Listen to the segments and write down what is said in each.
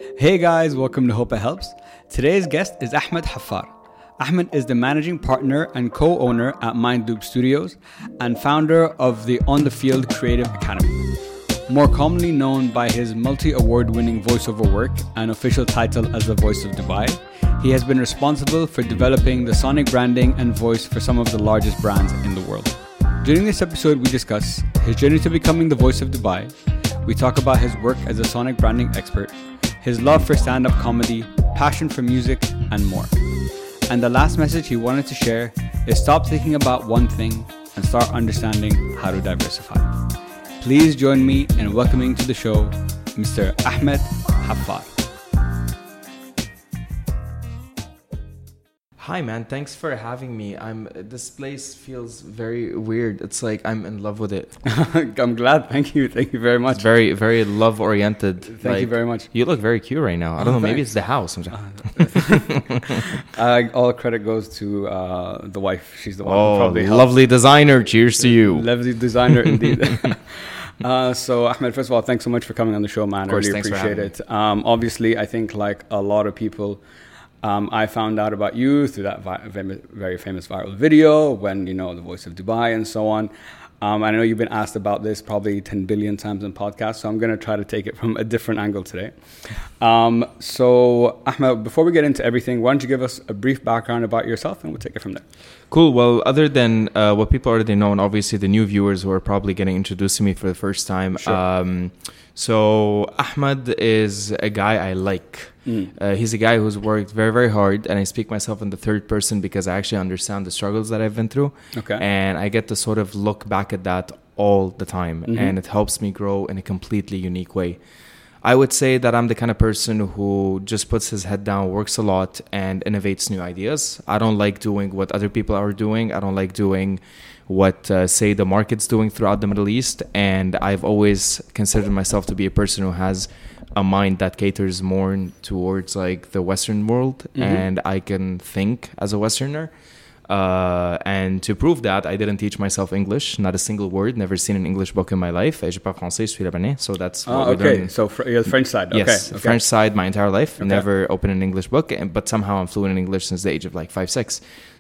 Hey guys, welcome to Hope It Helps. Today's guest is Ahmed Haffar. Ahmed is the managing partner and co-owner at Mind Loop Studios and founder of the On the Field Creative Academy. More commonly known by his multi-award winning voiceover work and official title as the Voice of Dubai, he has been responsible for developing the sonic branding and voice for some of the largest brands in the world. During this episode, we discuss his journey to becoming the Voice of Dubai. We talk about his work as a sonic branding expert, his love for stand-up comedy, passion for music, and more. And the last message he wanted to share is stop thinking about one thing and start understanding how to diversify. Please join me in welcoming to the show Mr. Ahmed Haffar. Hi man, thanks for having me. This place feels very weird. It's like I'm in love with it. I'm glad. Thank you very much. It's very, very love oriented. Thank you very much. You look very cute right now. I don't know. Maybe it's the house. All credit goes to the wife. She's the one who probably helped. Lovely designer. Cheers to you. Lovely designer indeed. So Ahmed, first of all, thanks so much for coming on the show, man. Of course, I really appreciate it. Obviously, I think like a lot of people, I found out about you through that very famous viral video when, you know, the Voice of Dubai and so on. I know you've been asked about this probably 10 billion times in podcasts, so I'm going to try to take it from a different angle today. So Ahmed, before we get into everything, why don't you give us a brief background about yourself and we'll take it from there. Cool. Well, other than what people already know, and obviously the new viewers who are probably getting introduced to me for the first time. Sure. So Ahmed is a guy I like. He's a guy who's worked very, very hard, and I speak myself in the third person because I actually understand the struggles that I've been through. Okay. And I get to sort of look back at that all the time, and it helps me grow in a completely unique way. I would say that I'm the kind of person who just puts his head down, works a lot, and innovates new ideas. I don't like doing what other people are doing. I don't like doing what, say, the market's doing throughout the Middle East. And I've always considered myself to be a person who has a mind that caters more towards like the Western world, and I can think as a Westerner. And to prove that, I didn't teach myself English, not a single word, never seen an English book in my life. Je parle français, je suis libanais. So that's what we learn. So you're the French side. Yes, okay. French side my entire life. Okay. Never opened an English book, but somehow I'm fluent in English since the age of like 5, 6.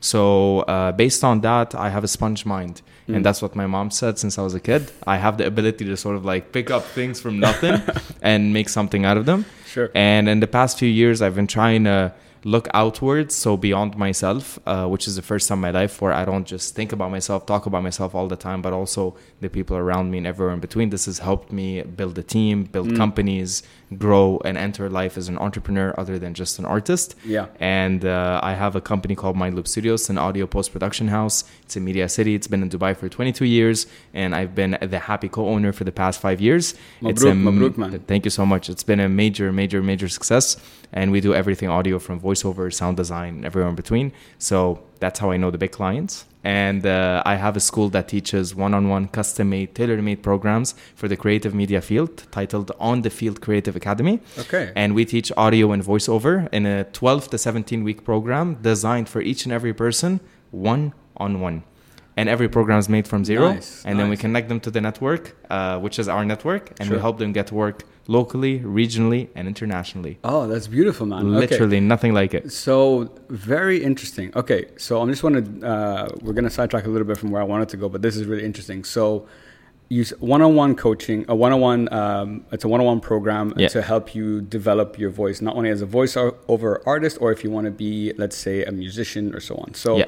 So based on that, I have a sponge mind. And that's what my mom said since I was a kid. I have the ability to sort of like pick up things from nothing and make something out of them. Sure. And in the past few years, I've been trying to look outwards, so beyond myself, which is the first time in my life where I don't just think about myself, talk about myself all the time, but also the people around me and everywhere in between. This has helped me build a team, build companies, grow, and enter life as an entrepreneur other than just an artist. Yeah. And I have a company called Mind Loop Studios, an audio post-production house. It's in Media City. It's been in Dubai for 22 years, and I've been the happy co-owner for the past 5 years. Mabruk, man. Thank you so much. It's been a major, major, major success. And we do everything audio from voiceover, sound design, and everywhere in between. So that's how I know the big clients. And I have a school that teaches one-on-one, custom-made, tailor-made programs for the creative media field titled On the Field Creative Academy. Okay. And we teach audio and voiceover in a 12 to 17-week program designed for each and every person, one-on-one. And every program is made from zero. And then we connect them to the network, which is our network, and we help them get work locally, regionally, and internationally. Oh, that's beautiful, man. Literally nothing like it. So very interesting. Okay, so I'm just want to, we're going to sidetrack a little bit from where I wanted to go, but this is really interesting. So use one-on-one coaching, it's a one-on-one program to help you develop your voice, not only as a voiceover artist, or if you want to be, let's say, a musician or so on. So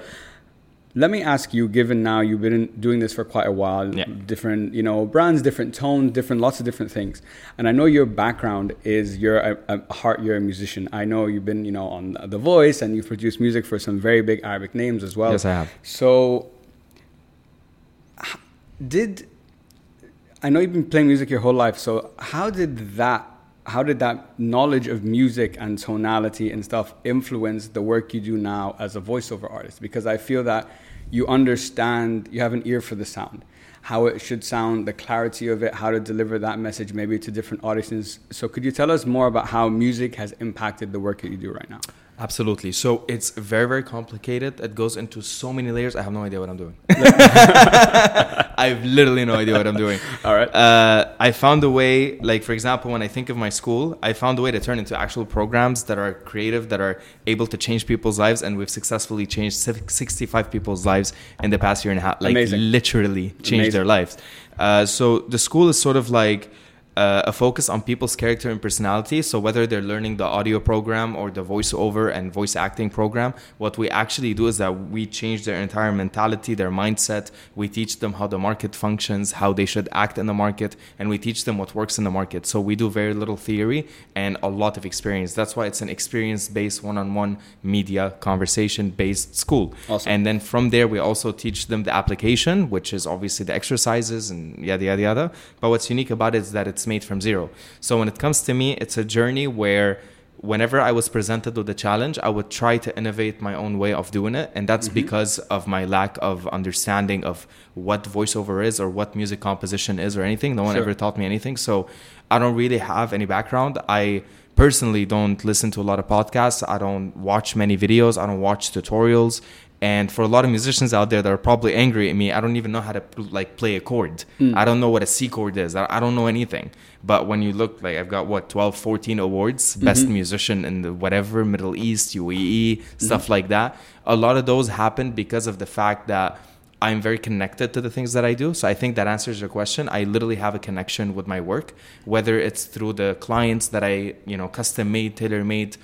let me ask you, given now you've been doing this for quite a while, different, brands, different tones, lots of different things. And I know your background is you're a musician. I know you've been, on The Voice, and you've produced music for some very big Arabic names as well. Yes, I have. So I know you've been playing music your whole life. So how did that knowledge of music and tonality and stuff influence the work you do now as a voiceover artist? Because I feel that you understand, you have an ear for the sound. how it should sound, the clarity of it, how to deliver that message maybe to different audiences. So could you tell us more about how music has impacted the work that you do right now? Absolutely. So it's very, very complicated. It goes into so many layers. I have no idea what I'm doing. I have literally no idea what I'm doing. All right. I found a way, like, for example, when I think of my school, I found a way to turn into actual programs that are creative, that are able to change people's lives. And we've successfully changed 65 people's lives in the past year and a half. Like, Amazing. literally changed their lives. So the school is sort of like a focus on people's character and personality. So whether they're learning the audio program or the voiceover and voice acting program, what we actually do is that we change their entire mentality, their mindset. We teach them how the market functions, how they should act in the market, and we teach them what works in the market. So we do very little theory and a lot of experience. That's why it's an experience-based, one-on-one media conversation-based school. Awesome. And then from there, we also teach them the application, which is obviously the exercises and yada, yada, yada. But what's unique about it is that it's made from zero. So when it comes to me, it's a journey where whenever I was presented with a challenge, I would try to innovate my own way of doing it. And that's because of my lack of understanding of what voiceover is or what music composition is or anything. No one ever taught me anything. So I don't really have any background. I personally don't listen to a lot of podcasts. I don't watch many videos. I don't watch tutorials. And for a lot of musicians out there that are probably angry at me, I don't even know how to play a chord. I don't know what a C chord is. I don't know anything. But when you look, like, I've got 12, 14 awards, best musician in the whatever, Middle East, UAE, stuff like that. A lot of those happen because of the fact that I'm very connected to the things that I do. So I think that answers your question. I literally have a connection with my work, whether it's through the clients that I, custom made, tailor made,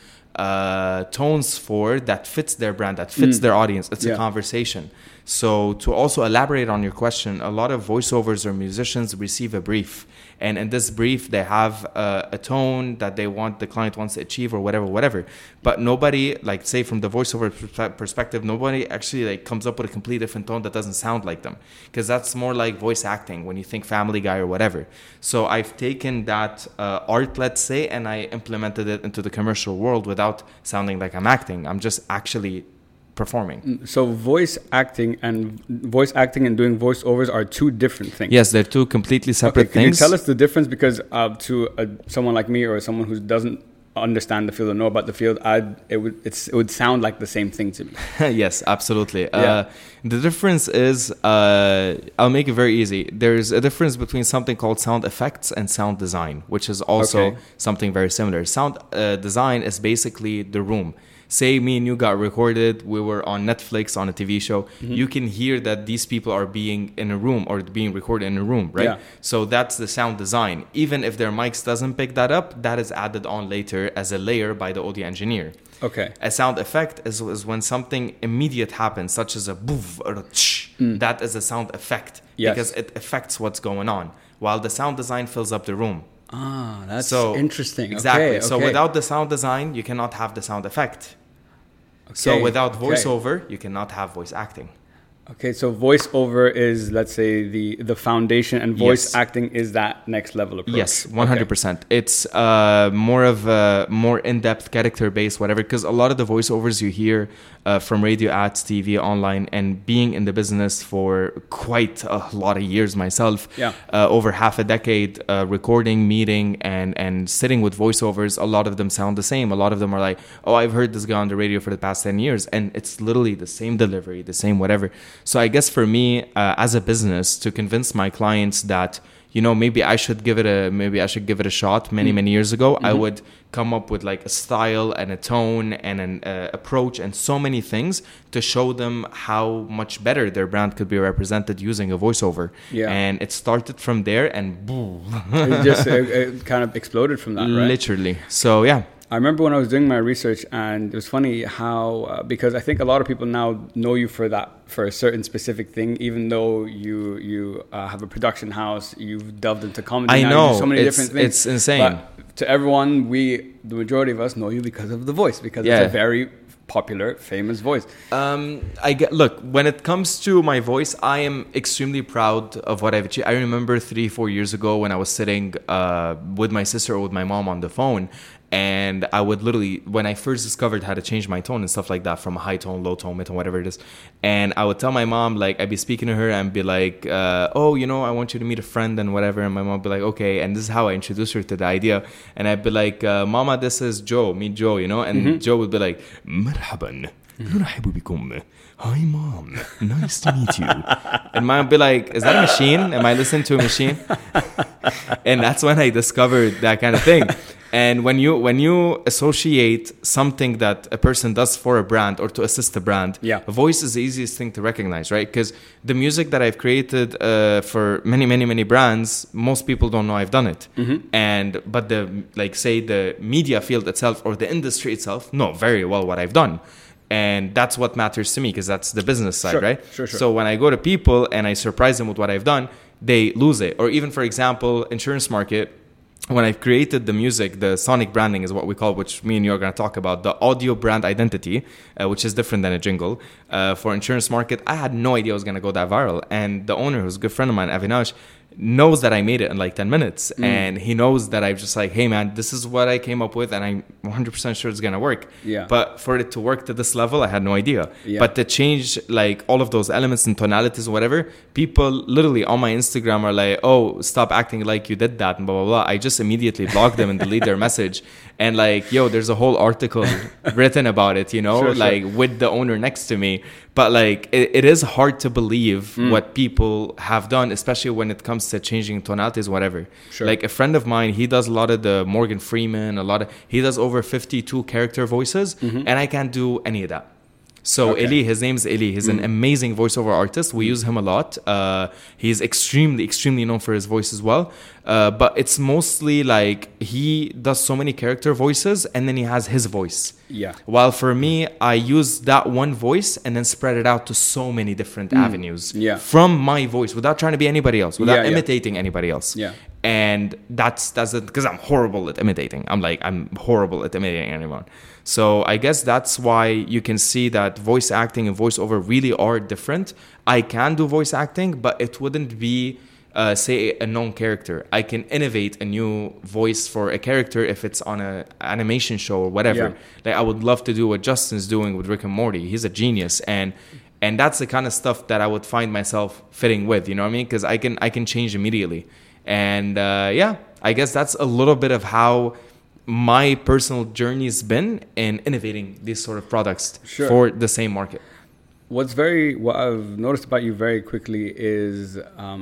tones for that fits their brand, that fits their audience. It's a conversation. So to also elaborate on your question, a lot of voiceovers or musicians receive a brief, and in this brief they have a tone that the client wants to achieve or whatever. But nobody, like, say from the voiceover perspective, nobody actually comes up with a completely different tone that doesn't sound like them, because that's more like voice acting when you think Family Guy or whatever. So I've taken that art, let's say, and I implemented it into the commercial world without sounding like I'm acting. I'm just actually performing. So voice acting and doing voiceovers are two different things. Yes, they're two completely separate Can things. you tell us the difference? Because to someone like me or someone who doesn't understand the field or know about the field, it would sound like the same thing to me. Yes, absolutely. The difference is, I'll make it very easy. There's a difference between something called sound effects and sound design, which is also something very similar. Sound design is basically the room. Say me and you got recorded, we were on Netflix on a TV show, you can hear that these people are being in a room or being recorded in a room, right? So that's the sound design. Even if their mics doesn't pick that up, that is added on later as a layer by the audio engineer. A sound effect is when something immediate happens, such as a boof or a tsh. That is a sound effect because it affects what's going on, while the sound design fills up the room. Ah, that's interesting. Exactly. So without the sound design, you cannot have the sound effect. So without voiceover, you cannot have voice acting. Okay, so voiceover is, let's say, the foundation, and voice acting is that next level approach. Yes, 100%. It's more of a more in-depth, character-based, whatever, because a lot of the voiceovers you hear from radio ads, TV, online, and being in the business for quite a lot of years myself, over half a decade, recording, meeting, and sitting with voiceovers, a lot of them sound the same. A lot of them are like, oh, I've heard this guy on the radio for the past 10 years, and it's literally the same delivery, the same whatever. So I guess for me, as a business, to convince my clients that, maybe I should give it a shot many years ago, I would come up with like a style and a tone and an approach and so many things to show them how much better their brand could be represented using a voiceover. And it started from there, and boom. It just it kind of exploded from that, right? Literally. So yeah. I remember when I was doing my research, and it was funny how, because I think a lot of people now know you for a certain specific thing, even though you have a production house, you've delved into comedy. I know. So many different things. It's insane. But to everyone, the majority of us know you because of the voice, because it's a very popular, famous voice. Look, when it comes to my voice, I am extremely proud of what I've achieved. I remember 3-4 years ago when I was sitting with my sister or with my mom on the phone, and I would literally, when I first discovered how to change my tone and stuff like that, from a high tone, low tone, mid tone, whatever it is, and I would tell my mom, like, I'd be speaking to her and be like, oh, you know, I want you to meet a friend and whatever, and my mom would be like, okay, and this is how I introduced her to the idea, and I'd be like, Mama, this is Joe, meet Joe, you know, and Joe would be like, مرحبا نرحب بكم. Hi, Mom. Nice to meet you. And Mom would be like, is that a machine? Am I listening to a machine? And that's when I discovered that kind of thing. And when you associate something that a person does for a brand or to assist a brand, a voice is the easiest thing to recognize, right? Because the music that I've created for many brands, most people don't know I've done it. But the media field itself or the industry itself know very well what I've done. And that's what matters to me, because that's the business side, right? Sure. So when I go to people and I surprise them with what I've done, they lose it. Or even, for example, insurance market, when I've created the music, the sonic branding is what we call, which me and you are going to talk about, the audio brand identity, which is different than a jingle. For insurance market, I had no idea it was going to go that viral. And the owner, who's a good friend of mine, Avinash, knows that I made it in like 10 minutes. And he knows that I'm just like, hey, man, this is what I came up with, and I'm 100% sure it's going to work. But for it to work to this level, I had no idea. But to change like all of those elements and tonalities or whatever, people literally on my Instagram are like, oh, stop acting like you did that and blah, blah, blah. I just immediately block them and delete their message. And like, yo, there's a whole article written about it, you know, with the owner next to me. But like, it is hard to believe what people have done, especially when it comes to changing tonalities, whatever. Like a friend of mine, he does a lot of the Morgan Freeman, he does over 52 character voices, and I can't do any of that. So Eli, his name's Eli. He's an amazing voiceover artist. We use him a lot. He's extremely known for his voice as well. But it's mostly like he does so many character voices, and then he has his voice. While for me, I use that one voice and then spread it out to so many different avenues from my voice without trying to be anybody else, without imitating anybody else. And that's it, because I'm horrible at imitating. I'm horrible at imitating anyone. So I guess that's why you can see that voice acting and voiceover really are different. I can do voice acting, but it wouldn't be, say, a known character. I can innovate a new voice for a character if it's on an animation show or whatever. Like I would love to do what Justin's doing with Rick and Morty. He's a genius, and that's the kind of stuff that I would find myself fitting with. You know what I mean? Because I can change immediately. And I guess that's a little bit of how my personal journey has been in innovating these sort of products for the same market. What I've noticed about you very quickly is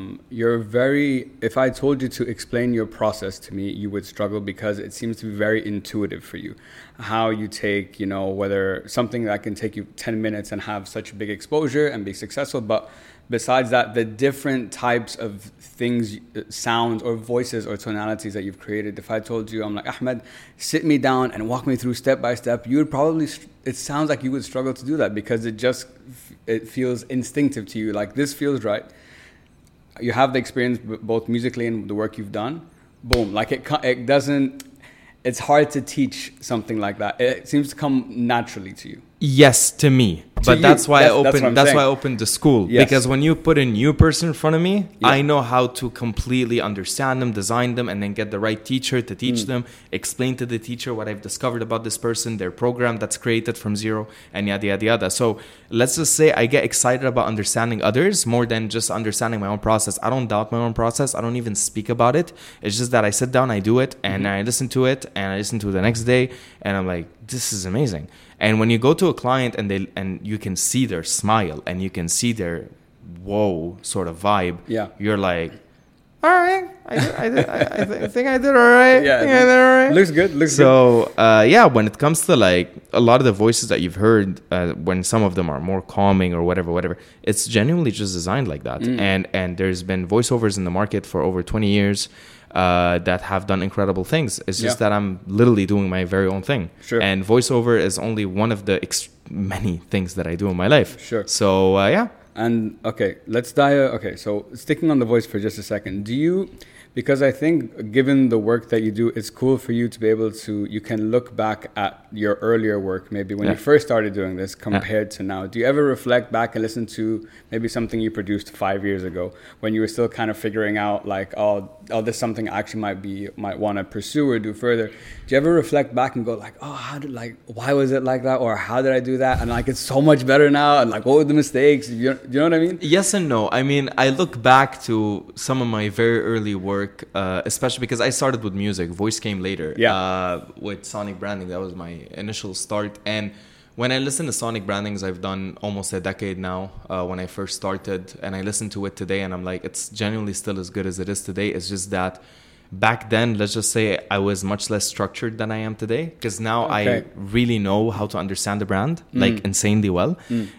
if I told you to explain your process to me, you would struggle, because it seems to be very intuitive for you. How you take, whether something that can take you 10 minutes and have such big exposure and be successful, but besides that, the different types of things, sounds or voices or tonalities that you've created. If I told you, I'm like, Ahmed, sit me down and walk me through step by step, you would probably, it sounds like you would struggle to do that, because it feels instinctive to you. Like, this feels right. You have the experience both musically and the work you've done. Boom. Like it doesn't, it's hard to teach something like that. It seems to come naturally to you. Yes, to me. But that's why I opened the school. Because when you put a new person in front of me, I know how to completely understand them, design them, and then get the right teacher to teach them, explain to the teacher what I've discovered about this person, their program that's created from zero, and yada, yada, yada. So let's just say I get excited about understanding others more than just understanding my own process. I don't doubt my own process. I don't even speak about it. It's just that I sit down, I do it, and I listen to it, and I listen to it the next day, and I'm like, this is amazing. And when you go to a client and you can see their smile and you can see their whoa sort of vibe, you're like, all right, I think I did all right. Looks good. So when it comes to like a lot of the voices that you've heard, when some of them are more calming or whatever, it's genuinely just designed like that. And there's been voiceovers in the market for over 20 years. That have done incredible things. It's just that I'm literally doing my very own thing. And voiceover is only one of the many things that I do in my life. So, And, let's dive... so sticking on the voice for just a second. because I think given the work that you do, it's cool for you to be able to, you can look back at your earlier work, maybe when you first started doing this compared to now. Do you ever reflect back and listen to maybe something you produced 5 years ago when you were still kind of figuring out like, oh, this is something I actually might want to pursue or do further? Do you ever reflect back and go like, oh, why was it like that? Or how did I do that? And like, it's so much better now. And like, what were the mistakes? You know what I mean? Yes and no. I mean, I look back to some of my very early work, especially because I started with music. Voice came later. With Sonic Branding. That was my initial start. And when I listen to Sonic Brandings, I've done almost a decade now when I first started. And I listen to it today and I'm like, it's genuinely still as good as it is today. It's just that back then, let's just say I was much less structured than I am today. Because now I really know how to understand the brand, like insanely well.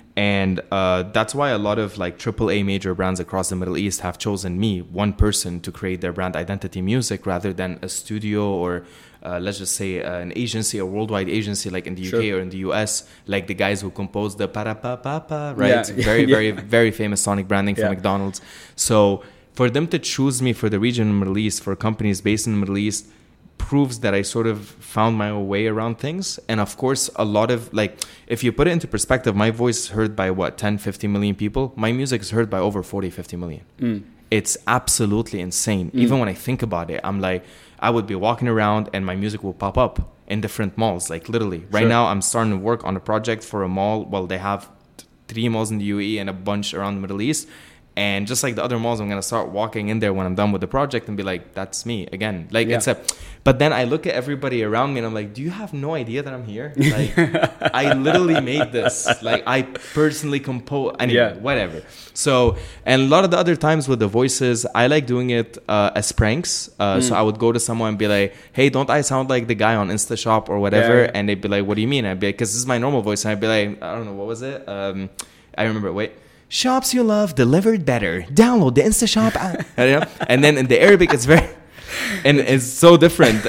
And that's why a lot of like AAA major brands across the Middle East have chosen me, one person, to create their brand identity music rather than a studio or let's just say an agency, a worldwide agency like in the UK or in the US, like the guys who composed the pa-ra-pa-pa-pa, right? Very, very famous Sonic Branding for McDonald's. So for them to choose me for the region in the Middle East, for companies based in the Middle East, proves that I sort of found my way around things. And of course, a lot of like, if you put it into perspective, my voice is heard by 10, 50 million people. My music is heard by over 40, 50 million. It's absolutely insane. Even when I think about it, I'm like, I would be walking around and my music will pop up in different malls, like literally. Right now, I'm starting to work on a project for a mall. Well, they have 3 malls in the UAE and a bunch around the Middle East. And just like the other malls, I'm going to start walking in there when I'm done with the project and be like, that's me again. Like but then I look at everybody around me and I'm like, do you have no idea that I'm here? Like, I literally made this. Like, I personally composed, anyway, whatever. So, and a lot of the other times with the voices, I like doing it as pranks. So I would go to someone and be like, hey, don't I sound like the guy on InstaShop or whatever? And they'd be like, what do you mean? I'd be like, because this is my normal voice. And I'd be like, I don't know, what was it? I remember, shops you love delivered better. Download the InstaShop app. And then in the Arabic, it's very... and it's so different.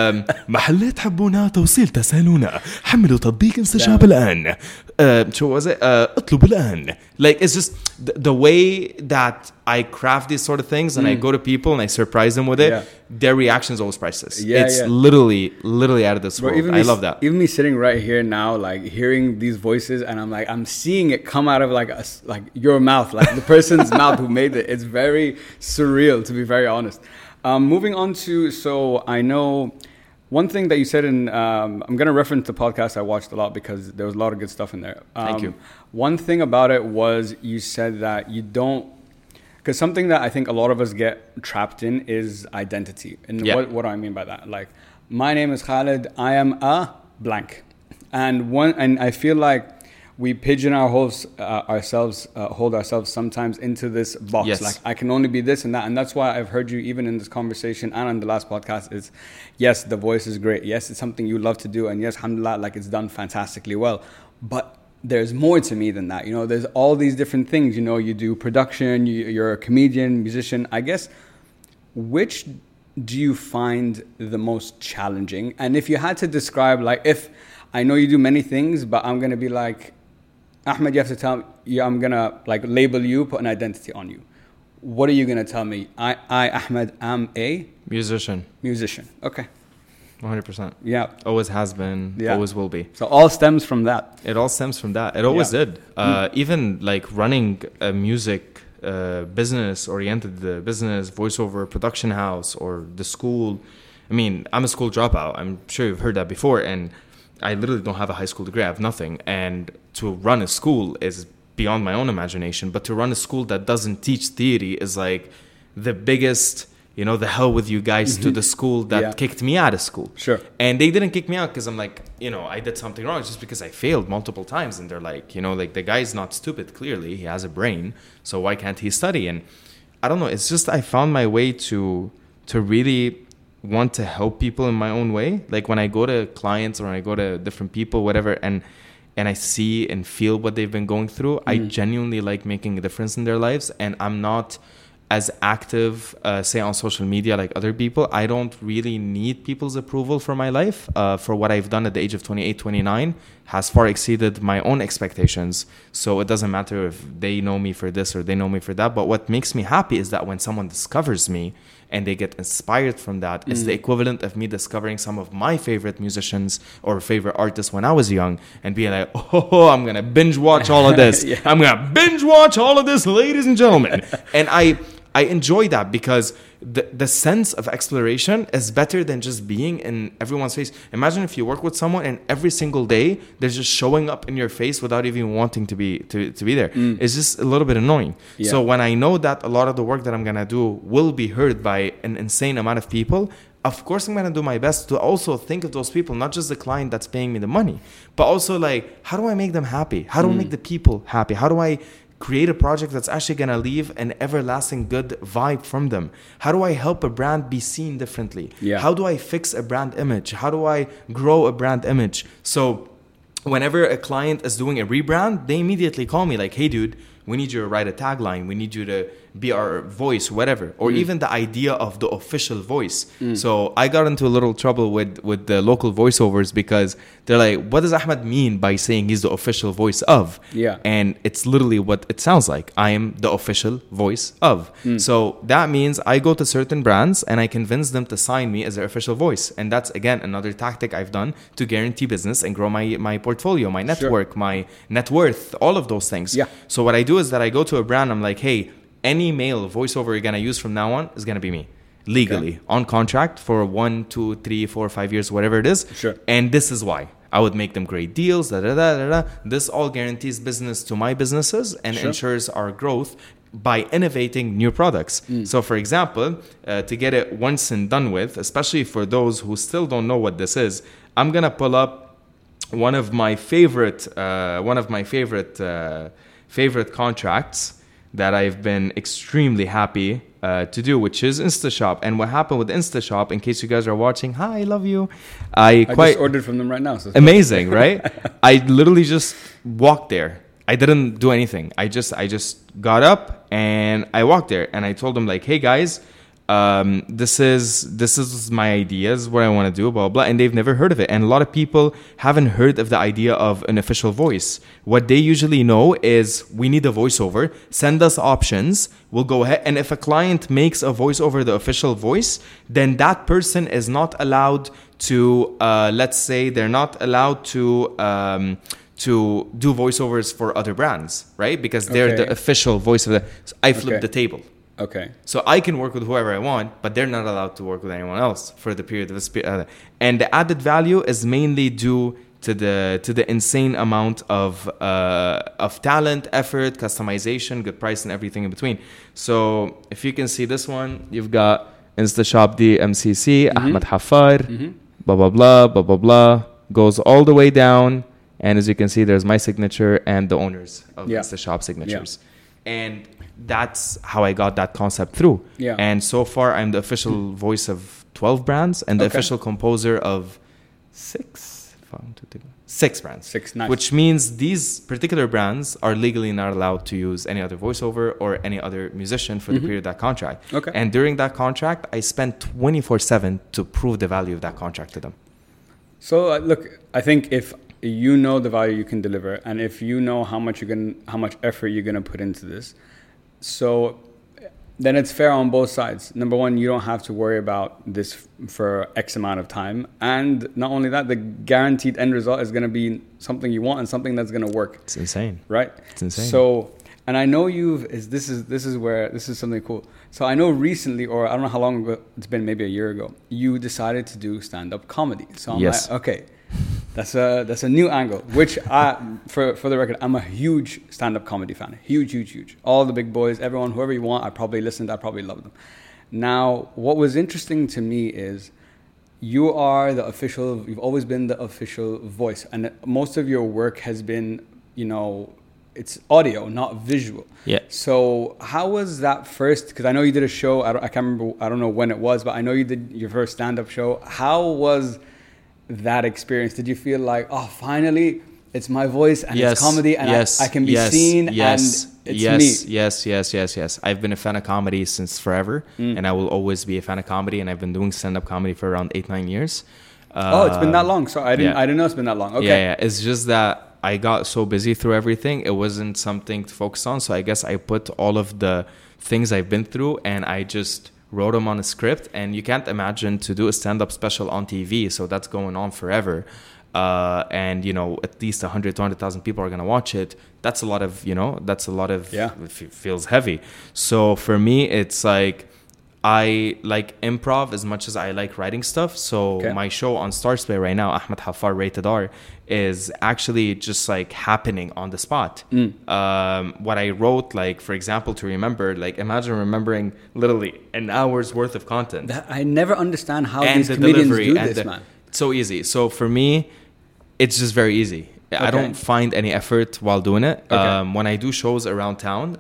محلات حبونا توصيل تسالونا حملوا تطبيق InstaShop الآن. شو was it? اطلبوا الآن. Like, it's just the way that I craft these sort of things and I go to people and I surprise them with it. Their reaction is always priceless. It's literally out of this world. I love that. Even me sitting right here now, like hearing these voices, and I'm seeing it come out of like your mouth, like the person's mouth who made it. It's very surreal, to be very honest. Moving on to, so I know one thing that you said in, I'm going to reference the podcast I watched a lot because there was a lot of good stuff in there. Thank you. One thing about it was you said that you don't, because something that I think a lot of us get trapped in is identity. And what do I mean by that? Like, my name is Khalid, I am a blank. And I feel like we hold ourselves sometimes into this box. Like, I can only be this and that. And that's why I've heard you, even in this conversation and on the last podcast, is yes, the voice is great. Yes, it's something you love to do. And yes, alhamdulillah, like, it's done fantastically well. But there's more to me than that. You know, there's all these different things. You know, you do production, you're a comedian, musician. I guess, which do you find the most challenging? And if you had to describe, like, if I know you do many things, but I'm going to be like, Ahmed, you have to tell me, I'm going to like label you, put an identity on you. What are you going to tell me? I, Ahmed, am a musician. Okay. 100%. Yeah. Always has been, always will be. So all stems from that. It all stems from that. It always did. Even like running a music business-oriented business, voiceover production house, or the school. I mean, I'm a school dropout. I'm sure you've heard that before. And I literally don't have a high school degree. I have nothing. And to run a school is beyond my own imagination. But to run a school that doesn't teach theory is like the biggest, you know, the hell with you guys to the school that kicked me out of school. Sure. And they didn't kick me out because I'm like, you know, I did something wrong. It's just because I failed multiple times. And they're like, you know, like, the guy's not stupid, clearly. He has a brain. So why can't he study? And I don't know. It's just I found my way to really want to help people in my own way. Like, when I go to clients or when I go to different people, whatever, and I see and feel what they've been going through, I genuinely like making a difference in their lives. And I'm not as active, say, on social media like other people. I don't really need people's approval for my life. For what I've done at the age of 28, 29 has far exceeded my own expectations. So it doesn't matter if they know me for this or they know me for that. But what makes me happy is that when someone discovers me and they get inspired from that is the equivalent of me discovering some of my favorite musicians or favorite artists when I was young and being like, oh, I'm going to binge watch all of this. Yeah. I'm going to binge watch all of this, ladies and gentlemen. And I enjoy that because the sense of exploration is better than just being in everyone's face. Imagine if you work with someone and every single day they're just showing up in your face without even wanting to be there. It's just a little bit annoying. Yeah. So when I know that a lot of the work that I'm gonna do will be heard by an insane amount of people, of course I'm gonna do my best to also think of those people, not just the client that's paying me the money, but also like, how do I make them happy? How do I make the people happy? How do I create a project that's actually going to leave an everlasting good vibe from them? How do I help a brand be seen differently? Yeah. How do I fix a brand image? How do I grow a brand image? So whenever a client is doing a rebrand, they immediately call me like, hey, dude, we need you to write a tagline. We need you to be our voice, whatever. Or even the idea of the official voice. So I got into a little trouble with the local voiceovers because they're like, what does Ahmed mean by saying he's the official voice of? Yeah. And it's literally what it sounds like. I am the official voice of. So that means I go to certain brands and I convince them to sign me as their official voice. And that's, again, another tactic I've done to guarantee business and grow my portfolio, my network, my net worth, all of those things. Yeah. So what I do is that I go to a brand, I'm like, hey, any male voiceover you're going to use from now on is going to be me. Legally, on contract for 1, 2, 3, 4, 5 years, whatever it is. Sure. And this is why. I would make them great deals. This all guarantees business to my businesses and ensures our growth by innovating new products. So, for example, to get it once and done with, especially for those who still don't know what this is, I'm going to pull up one of my favorite contracts that I've been extremely happy to do, which is InstaShop. And what happened with InstaShop, in case you guys are watching, hi, I love you. I just ordered from them right now. So amazing, right? I literally just walked there. I didn't do anything. I just got up and I walked there and I told them like, hey guys, this is my ideas, what I want to do, blah, blah, and they've never heard of it. And a lot of people haven't heard of the idea of an official voice. What they usually know is we need a voiceover, send us options, we'll go ahead. And if a client makes a voiceover the official voice, then that person is not allowed to, let's say they're not allowed to do voiceovers for other brands, right? Because they're the official voice of the, so I flipped the table. Okay. So I can work with whoever I want, but they're not allowed to work with anyone else for the period of and the added value is mainly due to the insane amount of talent, effort, customization, good price, and everything in between. So if you can see this one, you've got InstaShop DMCC, Ahmed Haffar, blah blah blah blah blah blah, goes all the way down, and as you can see, there's my signature and the owners of InstaShop signatures, and that's how I got that concept through. Yeah. And so far, I'm the official voice of 12 brands and the official composer of 6 brands. 6, nice. Which means these particular brands are legally not allowed to use any other voiceover or any other musician for the period of that contract. Okay. And during that contract, I spent 24/7 to prove the value of that contract to them. So look, I think if you know the value you can deliver, and if you know how much effort you're gonna put into this, so then it's fair on both sides. Number one, you don't have to worry about this for X amount of time. And not only that, the guaranteed end result is going to be something you want and something that's going to work. It's insane. Right? It's insane. So, and I know this is something cool. So I know recently, or I don't know how long ago, it's been maybe a year ago, you decided to do stand-up comedy. So I'm like, okay, that's a new angle, which for the record, I'm a huge stand-up comedy fan. Huge. All the big boys, everyone, whoever you want, I probably listened, I probably love them. Now, what was interesting to me is you've always been the official voice, and most of your work has been, it's audio, not visual. Yeah. So how was that first? Because I know you did a show, I can't remember, I don't know when it was, but I know you did your first stand-up show. How was that experience? Did you feel like, oh, finally it's my voice and it's comedy and I can be seen and it's me? Yes. I've been a fan of comedy since forever, and I will always be a fan of comedy, and I've been doing stand-up comedy for around 8-9 years. It's been that long. So I didn't know it's been that long. Okay. Yeah. It's just that I got so busy through everything, it wasn't something to focus on. So I guess I put all of the things I've been through and I just wrote them on a script, and you can't imagine to do a stand-up special on TV, so that's going on forever. And, at least 100, 200,000 people are going to watch it. That's a lot of, it feels heavy. So for me, it's like, I like improv as much as I like writing stuff. So my show on Stars Play right now, Ahmed Haffar Rated R, is actually just like happening on the spot. What I wrote, like, for example, to remember, like, imagine remembering literally an hour's worth of content. I never understand how these comedians do this, man. It's so easy. So for me, it's just very easy. I don't find any effort while doing it. When I do shows around town,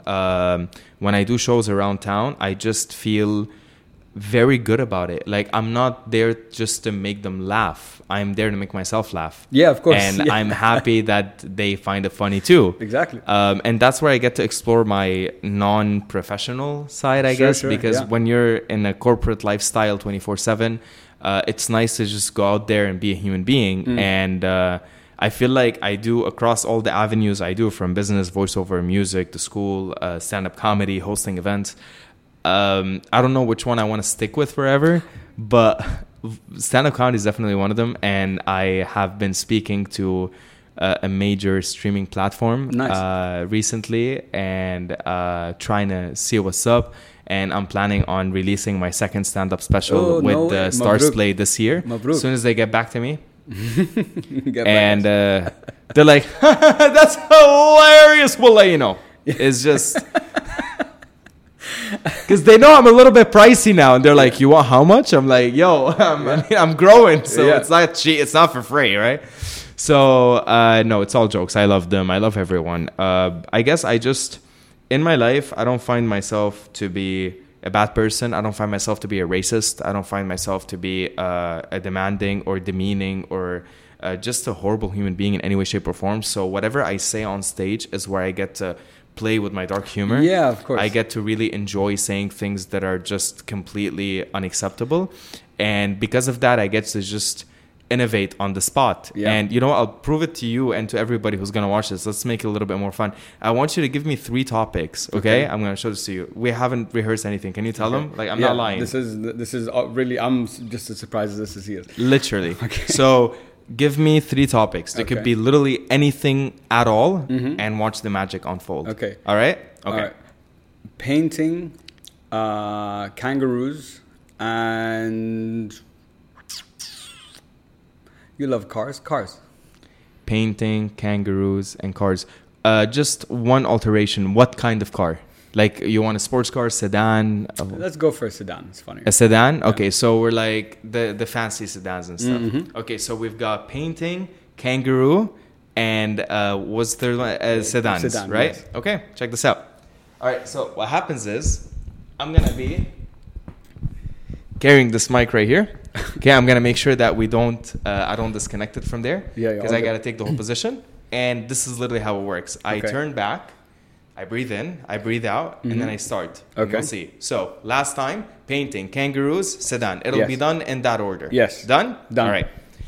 I just feel very good about it. Like, I'm not there just to make them laugh. I'm there to make myself laugh. Yeah, of course. And I'm happy that they find it funny too. Exactly. And that's where I get to explore my non-professional side, I guess, because when you're in a corporate lifestyle 24/7, it's nice to just go out there and be a human being. And I feel like I do across all the avenues I do, from business, voiceover, music, to school, stand-up comedy, hosting events. I don't know which one I want to stick with forever, but stand-up comedy is definitely one of them. And I have been speaking to a major streaming platform recently, and trying to see what's up. And I'm planning on releasing my second stand-up special with Stars Play this year. As soon as they get back to me. And they're like, that's hilarious, we'll let you know. It's just because they know I'm a little bit pricey now, and they're like, you want how much? I'm like, yo, I'm growing, so it's not cheap, it's not for free, right? So no, it's all jokes. I love them, I love everyone. I guess in my life, I don't find myself to be a bad person. I don't find myself to be a racist. I don't find myself to be a demanding or demeaning or just a horrible human being in any way, shape, or form. So whatever I say on stage is where I get to play with my dark humor. Yeah, of course. I get to really enjoy saying things that are just completely unacceptable. And because of that, I get to just innovate on the spot. And I'll prove it to you and to everybody who's going to watch this. Let's make it a little bit more fun. I want you to give me 3 topics, okay? I'm going to show this to you. We haven't rehearsed anything. Can you tell them? Like, I'm not lying. This is really, I'm just as surprised as this is here. Literally. So give me 3 topics. It could be literally anything at all, and watch the magic unfold. Okay. All right? Okay. All right. Painting, kangaroos, and... You love cars? Cars. Painting, kangaroos, and cars. Just one alteration. What kind of car? Like, you want a sports car, sedan? Let's go for a sedan. It's funny. A sedan? Yeah. Okay, so we're like the fancy sedans and stuff. Okay, so we've got painting, kangaroo, and what's the third one? Sedans, right? Yes. Okay, check this out. All right, so what happens is I'm going to be carrying this mic right here. Okay, I'm going to make sure that I don't disconnect it from there. Because I got to take the whole position. And this is literally how it works. I turn back, I breathe in, I breathe out, and then I start. Okay. We'll see. So, last time, painting, kangaroos, sedan. It'll be done in that order. Yes. Done? Done. All right.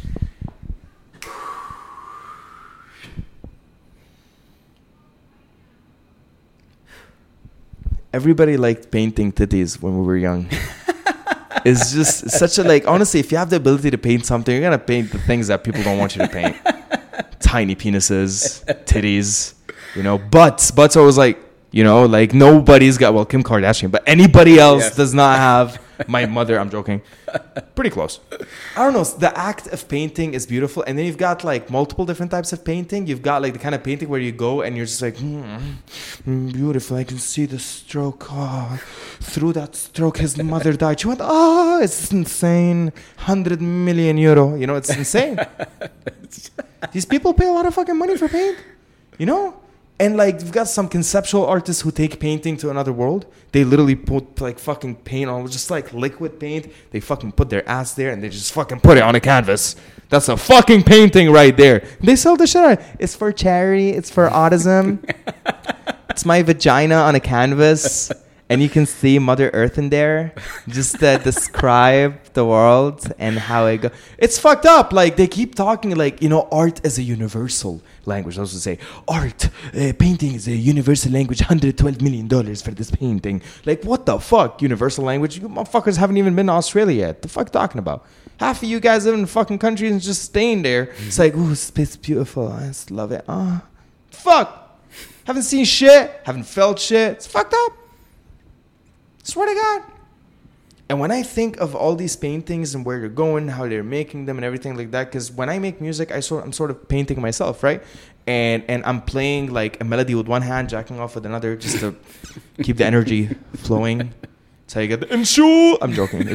Everybody liked painting titties when we were young. It's just such a, honestly, if you have the ability to paint something, you're going to paint the things that people don't want you to paint. Tiny penises, titties, butts. Butts are always nobody's got, Kim Kardashian, but anybody else does not have. My mother, I'm joking. Pretty close. I don't know. The act of painting is beautiful. And then you've got multiple different types of painting. You've got the kind of painting where you go and you're just beautiful. I can see the stroke. Oh, through that stroke, his mother died. She went, it's insane. 100 million euro. It's insane. These people pay a lot of fucking money for paint. And you've got some conceptual artists who take painting to another world. They literally put fucking paint on, just liquid paint. They fucking put their ass there and they just fucking put it on a canvas. That's a fucking painting right there. They sell the shit out. It's for charity. It's for autism. It's my vagina on a canvas. and you can see Mother Earth in there, just to describe the world and how it goes. It's fucked up. Like, they keep talking like, you know, art is a universal language. I was to say, art, painting is a universal language, $112 million for this painting. Like, what the fuck? Universal language? You motherfuckers haven't even been to Australia yet. The fuck talking about? Half of you guys live in the fucking country and just staying there. It's like, ooh, it's beautiful. I just love it. Fuck. Haven't seen shit. Haven't felt shit. It's fucked up. Swear to God. And when I think of all these paintings and where they're going, how they're making them and everything like that, because when I make music, I'm sort of painting myself, right? And I'm playing like a melody with one hand, jacking off with another, just to keep the energy flowing. That's how you get the inshu. I'm joking.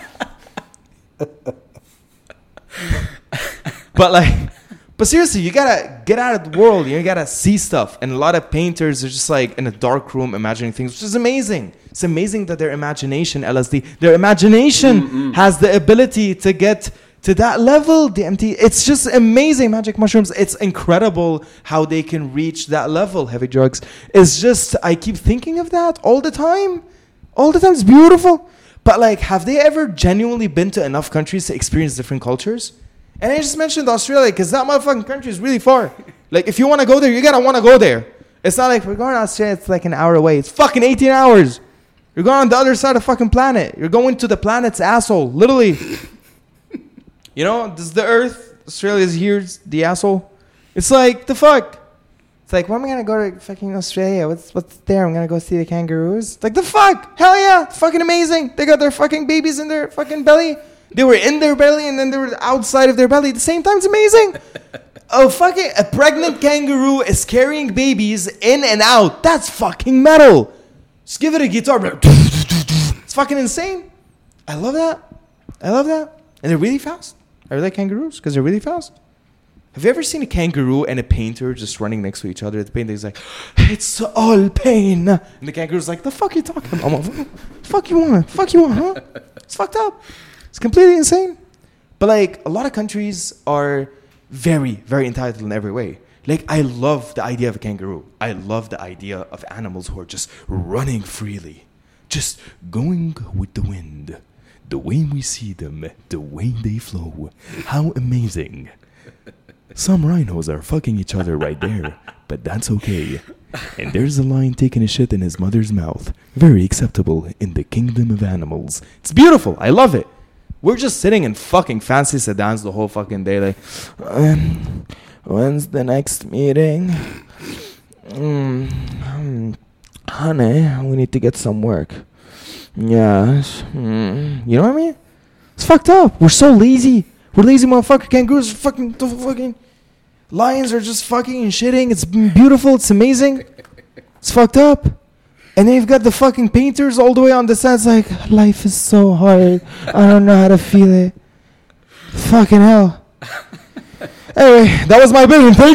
But seriously, you gotta get out of the world. You gotta see stuff. And a lot of painters are just like in a dark room imagining things, which is amazing. It's amazing that their imagination, their imagination has the ability to get to that level. DMT, it's just amazing. Magic mushrooms, it's incredible how they can reach that level. Heavy drugs. It's just, I keep thinking of that all the time. All the time. It's beautiful. But like, have they ever genuinely been to enough countries to experience different cultures? And I just mentioned Australia because that motherfucking country is really far. Like, if you want to go there, you gotta want to go there. It's not like we're going to Australia, it's like an hour away. It's fucking 18 hours. You're going on the other side of the fucking planet. You're going to the planet's asshole, literally. You know, this is the Earth. Australia's here's the asshole. It's like, the fuck? It's like, when am I going to go to fucking Australia? What's there? I'm going to go see the kangaroos? Like, the fuck? Hell yeah. It's fucking amazing. They got their fucking babies in their fucking belly. They were in their belly and then they were outside of their belly at the same time. It's amazing. A pregnant kangaroo is carrying babies in and out. That's fucking metal. Just give it a guitar. It's fucking insane. I love that. And they're really fast. I like kangaroos because they're really fast. Have you ever seen a kangaroo and a painter just running next to each other? The painter is like, it's all pain. And the kangaroo's like, the fuck you talking about? Fuck you want, huh? It's fucked up. It's completely insane. But like, a lot of countries are very, very entitled in every way. Like, I love the idea of a kangaroo. I love the idea of animals who are just running freely. Just going with the wind. The way we see them, the way they flow. How amazing. Some rhinos are fucking each other right there, but that's okay. And there's a lion taking a shit in his mother's mouth. Very acceptable in the kingdom of animals. It's beautiful. I love it. We're just sitting in fucking fancy sedans the whole fucking day. Like, when's the next meeting? Honey, we need to get some work. Yes. You know what I mean? It's fucked up. We're so lazy. We're lazy motherfucker. Kangaroos are fucking lions are just fucking and shitting. It's beautiful. It's amazing. It's fucked up. And then you've got the fucking painters all the way on the side. It's like, life is so hard. I don't know how to feel it. Fucking hell. Anyway, that was my opinion. Thank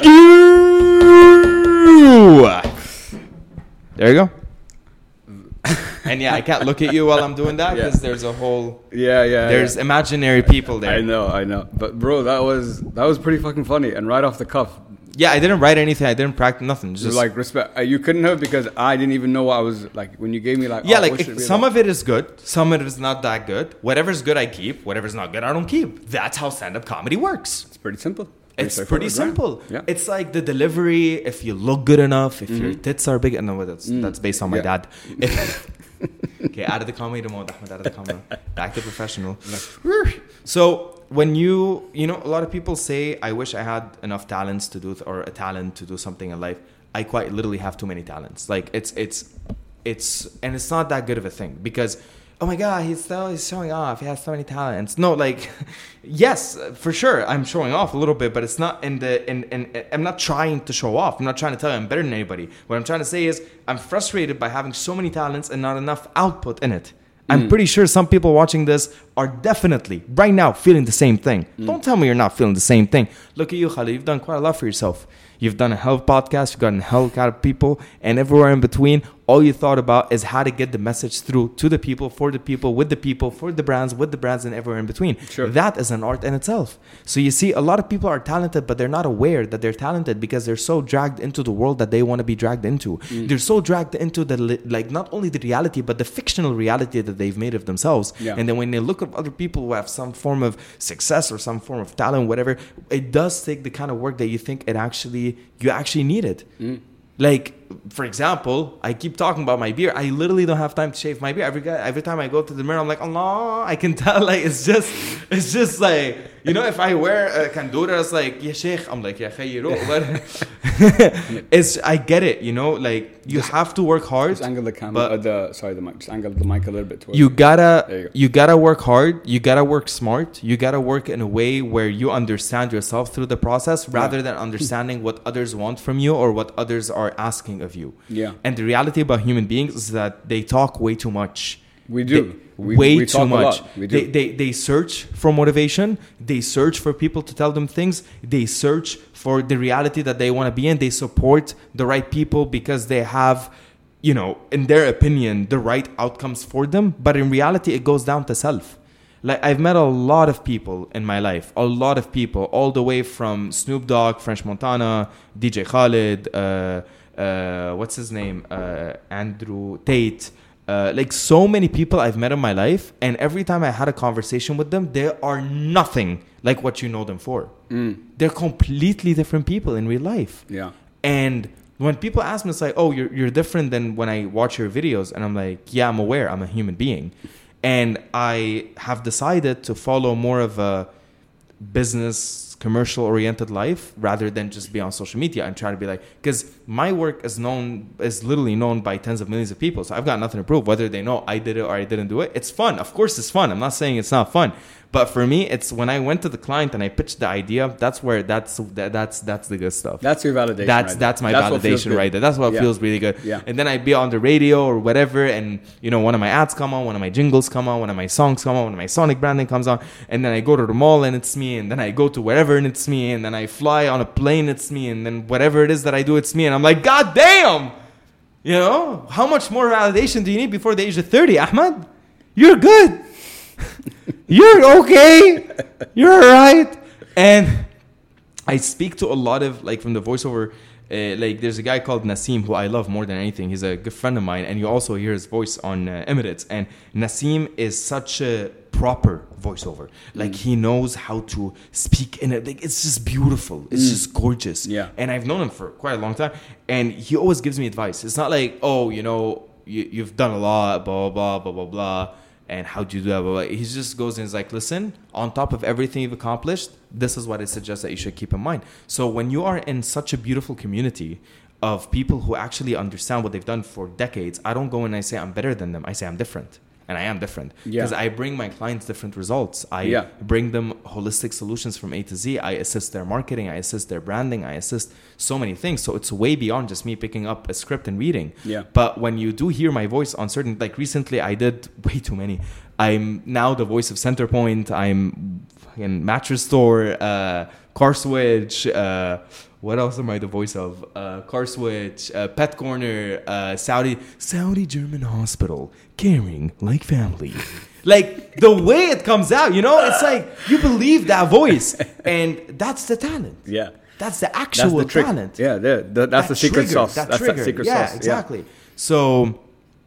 you. There you go. And yeah, I can't look at you while I'm doing that because there's a whole there's imaginary people there. I know. But bro, that was pretty fucking funny and right off the cuff. Yeah, I didn't write anything. I didn't practice nothing. Just like respect. You couldn't have because I didn't even know what I was like when you gave me like. Yeah, some of it is good. Some of it is not that good. Whatever's good, I keep. Whatever's not good, I don't keep. That's how stand-up comedy works. It's pretty simple. It's pretty simple. Yeah. It's like the delivery. If you look good enough, if your tits are big. No, that's based on my dad. Okay, out of the comedy mode, Ahmed, out of the comedy. Back to professional. So when you know, a lot of people say, I wish I had enough talents to do, or a talent to do something in life. I quite literally have too many talents. Like it's and it's not that good of a thing because, oh my God, he's showing off. He has so many talents. No, like, yes, for sure, I'm showing off a little bit, but it's not in I'm not trying to show off. I'm not trying to tell you I'm better than anybody. What I'm trying to say is I'm frustrated by having so many talents and not enough output in it. I'm pretty sure some people watching this are definitely right now feeling the same thing. Don't tell me you're not feeling the same thing. Look at you, Khalid. You've done quite a lot for yourself. You've done a hell of podcast. You've gotten a hell of people, and everywhere in between, all you thought about is how to get the message through to the people, for the people, with the people, for the brands, with the brands, and everywhere in between. Sure. That is an art in itself. So you see, a lot of people are talented, but they're not aware that they're talented because they're so dragged into the world that they want to be dragged into. They're so dragged into the like not only the reality, but the fictional reality that they've made of themselves. Yeah. And then when they look at other people who have some form of success or some form of talent, whatever, it does take the kind of work that you think you actually need it. Like, for example, I keep talking about my beard. I literally don't have time to shave my beard. Every time I go to the mirror, I'm like, Allah, I can tell. Like, it's just like, you know, if I wear a kandura, it's like, ya sheikh. I'm like, ya khayru. But I get it, you know, like, you have to work hard. Just angle the camera, the mic. Just angle the mic a little bit towards you There you gotta work hard. You gotta work smart. You gotta work in a way where you understand yourself through the process rather than understanding what others want from you or what others are asking of you. Yeah. And the reality about human beings is that they talk way too much. We do. We talk too a much. lot. We do. They search for motivation. They search for people to tell them things. They search for the reality that they want to be in. They support the right people because they have, you know, in their opinion, the right outcomes for them. But in reality, it goes down to self. Like, I've met a lot of people in my life, a lot of people, all the way from Snoop Dogg, French Montana, DJ Khaled, what's his name? Andrew Tate. Like, so many people I've met in my life, and every time I had a conversation with them, they are nothing like what you know them for. They're completely different people in real life. Yeah. And when people ask me, it's like, oh, you're different than when I watch your videos. And I'm like, yeah, I'm aware. I'm a human being. And I have decided to follow more of a business, commercial-oriented life rather than just be on social media and try to be like, because my work is literally known by tens of millions of people. So I've got nothing to prove. Whether they know I did it or I didn't do it, it's fun. Of course, it's fun. I'm not saying it's not fun. But for me, it's when I went to the client and I pitched the idea. That's where that's the good stuff. That's your validation. That's my validation right there. That's what feels really good. Yeah. And then I'd be on the radio or whatever, and you know, one of my ads come on, one of my jingles come on, one of my songs come on, one of my sonic branding comes on, and then I go to the mall and it's me, and then I go to wherever and it's me, and then I fly on a plane, it's me, and then whatever it is that I do, it's me, and I'm like, God damn, you know, how much more validation do you need before the age of 30, Ahmed? You're good. You're okay. You're all right. And I speak to a lot of, like, from the voiceover, like, there's a guy called Nassim who I love more than anything. He's a good friend of mine, and you also hear his voice on Emirates. And Nassim is such a proper voiceover. Like, he knows how to speak in it. Like, it's just beautiful. It's just gorgeous. Yeah. And I've known him for quite a long time, and he always gives me advice. It's not like, oh, you know, you've done a lot, blah, blah, blah, blah, blah. And how'd you do that? Blah, blah. He just goes and is like, listen, on top of everything you've accomplished, this is what I suggest that you should keep in mind. So when you are in such a beautiful community of people who actually understand what they've done for decades, I don't go and I say I'm better than them. I say I'm different. And I am different. Because I bring my clients different results. I bring them holistic solutions from A to Z. I assist their marketing. I assist their branding. I assist so many things. So it's way beyond just me picking up a script and reading. Yeah. But when you do hear my voice on certain, like recently I did way too many. I'm now the voice of Centerpoint. I'm in Mattress Store, Car Switch, what else am I the voice of? Car Switch, Pet Corner, Saudi German Hospital, caring like family. Like, the way it comes out, you know, it's like you believe that voice, and that's the talent. Yeah, that's the actual talent. Yeah, that's the secret sauce. That's the secret sauce. Exactly. So,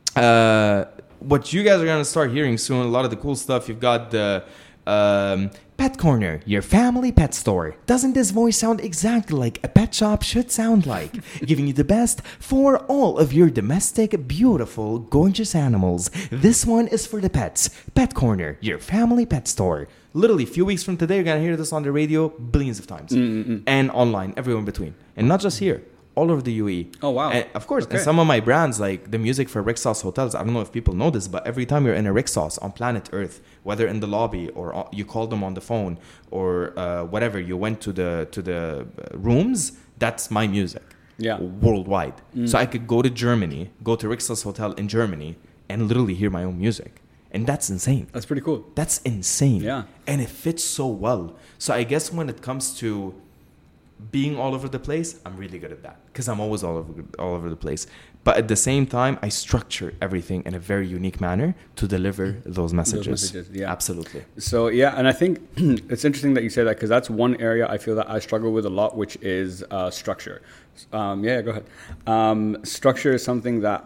what you guys are gonna start hearing soon, a lot of the cool stuff. You've got the Pet Corner, your family pet store. Doesn't this voice sound exactly like a pet shop should sound like? Giving you the best for all of your domestic, beautiful, gorgeous animals. This one is for the pets. Pet Corner, your family pet store. Literally, a few weeks from today, you're going to hear this on the radio billions of times. And online, everywhere in between. And not just here. All over the UAE. Oh, wow. And of course, okay. And some of my brands, like the music for Rixos hotels, I don't know if people know this, but every time you're in a Rixos on planet Earth, whether in the lobby or you called them on the phone or whatever, you went to the rooms, that's my music. Yeah. Worldwide. So I could go to Germany, go to Rixos Hotel in Germany, and literally hear my own music. And that's insane. That's pretty cool. That's insane. Yeah. And it fits so well. So I guess when it comes to being all over the place, I'm really good at that because I'm always all over the place. But at the same time, I structure everything in a very unique manner to deliver those messages. Yeah. Absolutely. So, yeah, and I think it's interesting that you say that because that's one area I feel that I struggle with a lot, which is structure. Go ahead. Structure is something that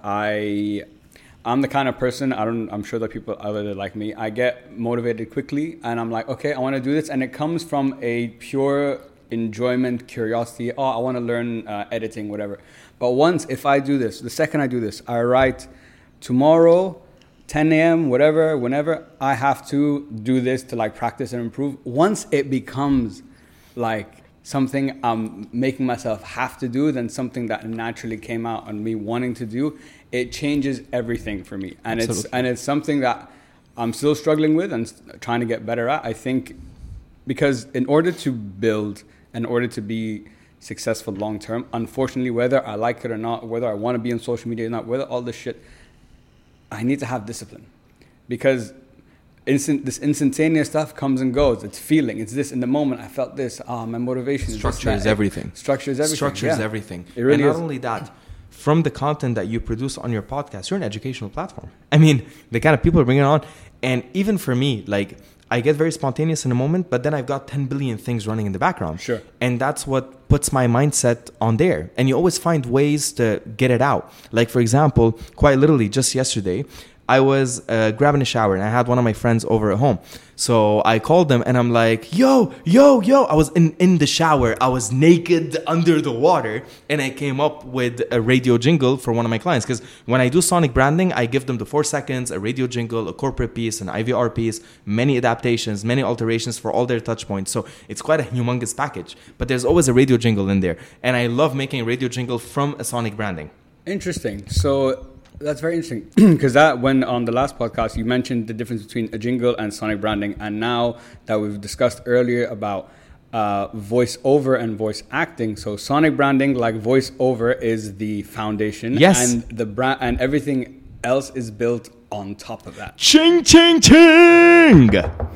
I'm the kind of person, I'm sure that people other like me, I get motivated quickly and I'm like, okay, I want to do this. And it comes from a pure enjoyment, curiosity. Oh, I want to learn editing, whatever. But if I do this, the second I do this, I write tomorrow, 10 a.m., whatever, whenever, I have to do this to like practice and improve. Once it becomes like something I'm making myself have to do than something that naturally came out on me wanting to do, it changes everything for me. And it's something that I'm still struggling with and trying to get better at. I think because in order to build, in order to be successful long term, unfortunately, whether I like it or not, whether I want to be on social media or not, whether all this shit, I need to have discipline. Because this instantaneous stuff comes and goes. It's feeling. It's this in the moment. I felt this. My motivation. Structure is everything. Structure is everything. Structure is everything. It really and not is. only that, from the content that you produce on your podcast, you're an educational platform. I mean, the kind of people are bringing on. And even for me, like, I get very spontaneous in a moment, but then I've got 10 billion things running in the background. Sure. And that's what puts my mindset on there. And you always find ways to get it out. Like, for example, quite literally just yesterday, I was grabbing a shower and I had one of my friends over at home. So I called them and I'm like, yo. I was in the shower. I was naked under the water. And I came up with a radio jingle for one of my clients. Because when I do sonic branding, I give them the 4 seconds, a radio jingle, a corporate piece, an IVR piece, many adaptations, many alterations for all their touch points. So it's quite a humongous package. But there's always a radio jingle in there. And I love making a radio jingle from a sonic branding. Interesting. So that's very interesting because when on the last podcast you mentioned the difference between a jingle and sonic branding, and now that we've discussed earlier about voice over and voice acting, so sonic branding, like voice over, is the foundation. Yes. And the brand and everything else is built on top of that. Ching, ching, ching!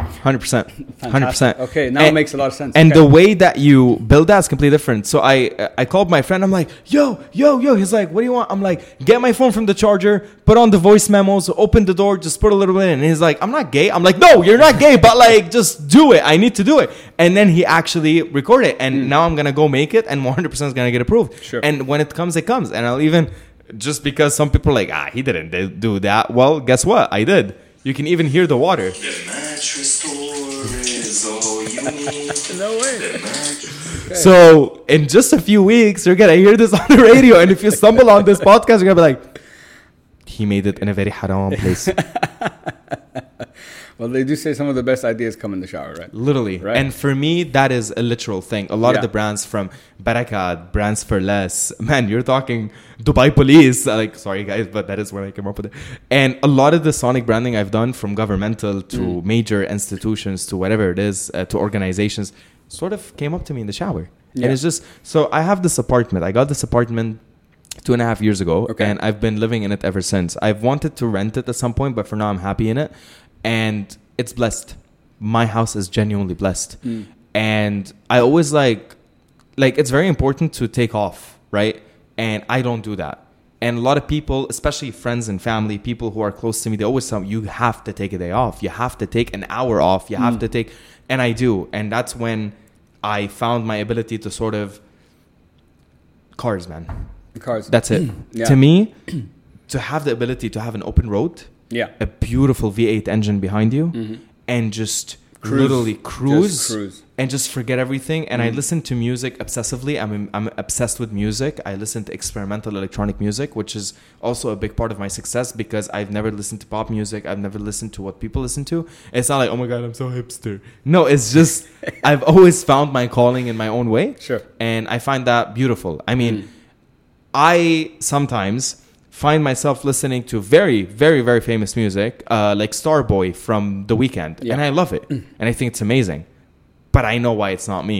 100%. 100%. Okay, now it makes a lot of sense. And okay. the way that you build that is completely different. So I called my friend. I'm like, yo. He's like, what do you want? I'm like, get my phone from the charger, put on the voice memos, open the door, just put a little bit in. And he's like, I'm not gay. I'm like, no, you're not gay, but like, just do it. I need to do it. And then he actually recorded it. And now I'm going to go make it and 100% is going to get approved. Sure. And when it comes, it comes. And I'll even... Just because some people are like, he didn't do that. Well, guess what? I did. You can even hear the water. The mattress store is all you need. No way. Okay. So in just a few weeks, you're going to hear this on the radio. And if you stumble on this podcast, you're going to be like, he made it in a very haram place. Well, they do say some of the best ideas come in the shower, right? Literally. Right. And for me, that is a literal thing. A lot of the brands from Barakat, Brands for Less, man, you're talking Dubai Police. Like, sorry guys, but that is where I came up with it. And a lot of the sonic branding I've done, from governmental to major institutions to whatever it is, to organizations, sort of came up to me in the shower. Yeah. And it's just, so I have this apartment. I got this apartment 2.5 years ago, and I've been living in it ever since. I've wanted to rent it at some point, but for now I'm happy in it. And it's blessed. My house is genuinely blessed. And I always like it's very important to take off, right? And I don't do that. And a lot of people, especially friends and family, people who are close to me, they always tell me, you have to take a day off. You have to take an hour off. You have to take, and I do. And that's when I found my ability to sort of, cars, man. Cars. That's it. Yeah. To me, to have the ability to have an open road, a beautiful V8 engine behind you, and just literally cruise and just forget everything. And I listen to music obsessively. I'm obsessed with music. I listen to experimental electronic music, which is also a big part of my success because I've never listened to pop music. I've never listened to what people listen to. It's not like, oh my God, I'm so hipster. No, it's just I've always found my calling in my own way. Sure. And I find that beautiful. I mean, I sometimes find myself listening to very, very, very famous music, like Starboy from The Weeknd. And I love it. And I think it's amazing. But I know why it's not me.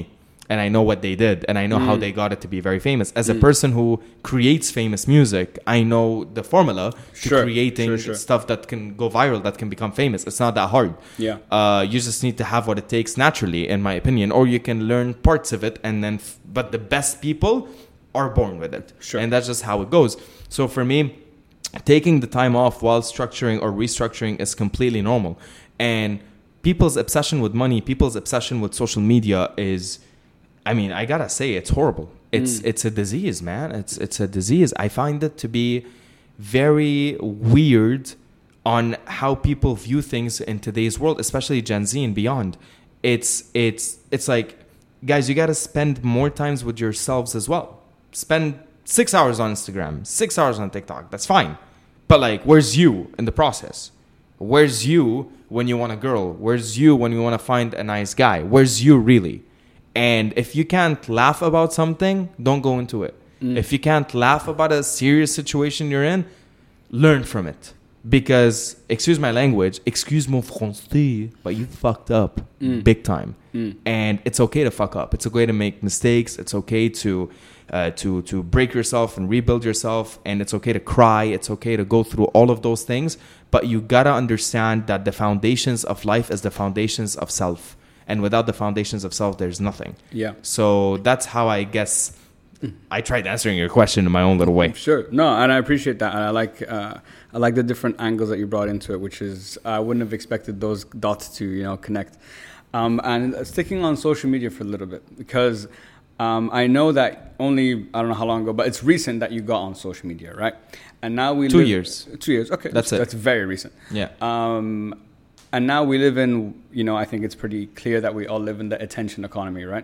and I know what they did, and I know how they got it to be very famous. As a person who creates famous music, I know the formula to creating stuff that can go viral, that can become famous. It's not that hard. Yeah. You just need to have what it takes naturally, in my opinion, or you can learn parts of it, and then. But the best people are born with it, and that's just how it goes. So for me, taking the time off while structuring or restructuring is completely normal. And people's obsession with money, people's obsession with social media is, I mean, I gotta say, it's horrible. It's a disease, man. It's a disease. I find it to be very weird on how people view things in today's world, especially Gen Z and beyond. It's like, guys, you gotta spend more times with yourselves as well. Spend 6 hours on Instagram, 6 hours on TikTok. That's fine. But like, where's you in the process? Where's you when you want a girl? Where's you when you want to find a nice guy? Where's you really? And if you can't laugh about something, don't go into it. If you can't laugh about a serious situation you're in, learn from it. Because, excuse my language, excuse mon français, but you fucked up big time. And it's okay to fuck up. It's okay to make mistakes. It's okay to break yourself and rebuild yourself. And it's okay to cry. It's okay to go through all of those things. But you gotta understand that the foundations of life is the foundations of self. And without the foundations of self, there's nothing. Yeah. So that's how I guess I tried answering your question in my own little way. Sure. No, and I appreciate that. And I like the different angles that you brought into it, which is, I wouldn't have expected those dots to, connect. And sticking on social media for a little bit, because I know that I don't know how long ago, but it's recent that you got on social media, right? And now we 2 years. 2 years. Okay. That's it. That's very recent. Yeah. And now we live in, I think it's pretty clear that we all live in the attention economy, right?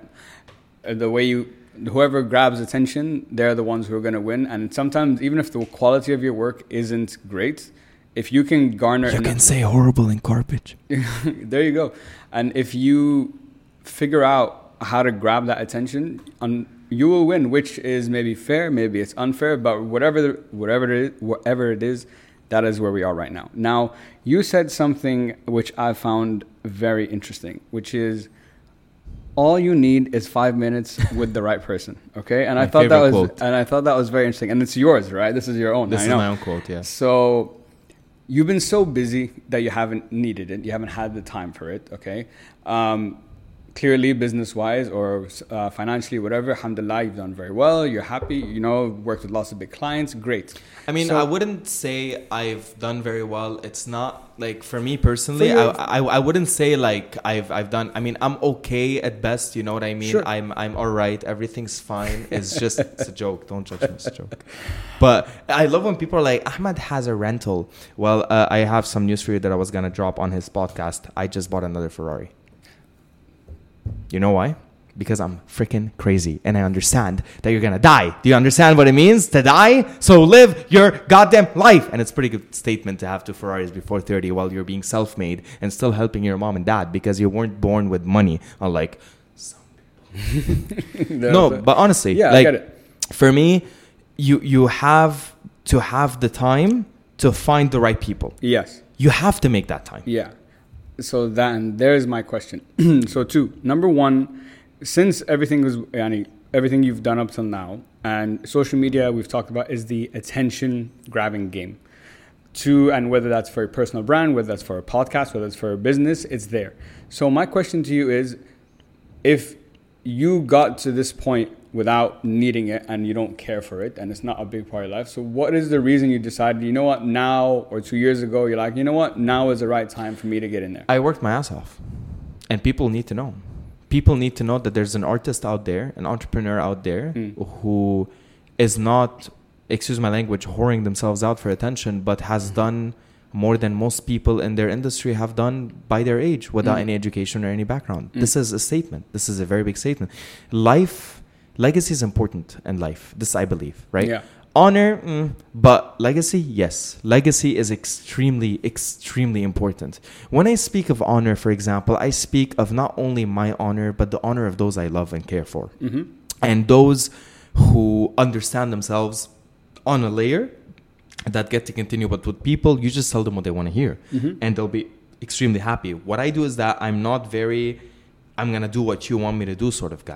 Whoever grabs attention, they're the ones who are going to win. And sometimes, even if the quality of your work isn't great, if you can garner... You can say horrible in garbage. There you go. And if you figure out how to grab that attention, you will win, which is maybe fair, maybe it's unfair, but whatever it is, that is where we are right now. Now, you said something which I found very interesting, which is all you need is 5 minutes with the right person. Okay, and I thought that was very interesting, and it's yours, right? This is your own. This is my own quote, yeah. So you've been so busy that you haven't needed it. You haven't had the time for it. Okay. Clearly, business-wise or financially, whatever, alhamdulillah, you've done very well. You're happy, worked with lots of big clients. Great. I mean, I wouldn't say I've done very well. It's not like, for me personally, I wouldn't say like I've done. I mean, I'm okay at best. You know what I mean? Sure. I'm all right. Everything's fine. It's just it's a joke. Don't judge me. It's a joke. But I love when people are like, Ahmed has a rental. Well, I have some news for you that I was gonna drop on his podcast. I just bought another Ferrari. You know why? Because I'm freaking crazy and I understand that you're gonna die. Do you understand what it means to die? So live your goddamn life. And it's a pretty good statement to have 2 Ferraris before 30 while you're being self-made and still helping your mom and dad, because you weren't born with money, unlike some people. No, but honestly, yeah, like, I get it. For me, you have to have the time to find the right people. Yes. You have to make that time. Yeah. So there's my question. So 2, number 1, since everything you've done up till now, and social media we've talked about is the attention grabbing game. 2, and whether that's for a personal brand, whether that's for a podcast, whether it's for a business, it's there. So my question to you is, if you got to this point without needing it and you don't care for it and it's not a big part of your life, so what is the reason you decided, now, or 2 years ago, you're like, now is the right time for me to get in there? I worked my ass off, and people need to know. People need to know that there's an artist out there, an entrepreneur out there who is not, excuse my language, whoring themselves out for attention, but has done more than most people in their industry have done by their age without any education or any background. This is a statement. This is a very big statement. Legacy is important in life. This I believe, right? Yeah. Honor, but legacy, yes. Legacy is extremely, extremely important. When I speak of honor, for example, I speak of not only my honor, but the honor of those I love and care for. And those who understand themselves on a layer that get to continue. But with people, you just tell them what they want to hear. And they'll be extremely happy. What I do is that I'm not I'm going to do what you want me to do sort of guy.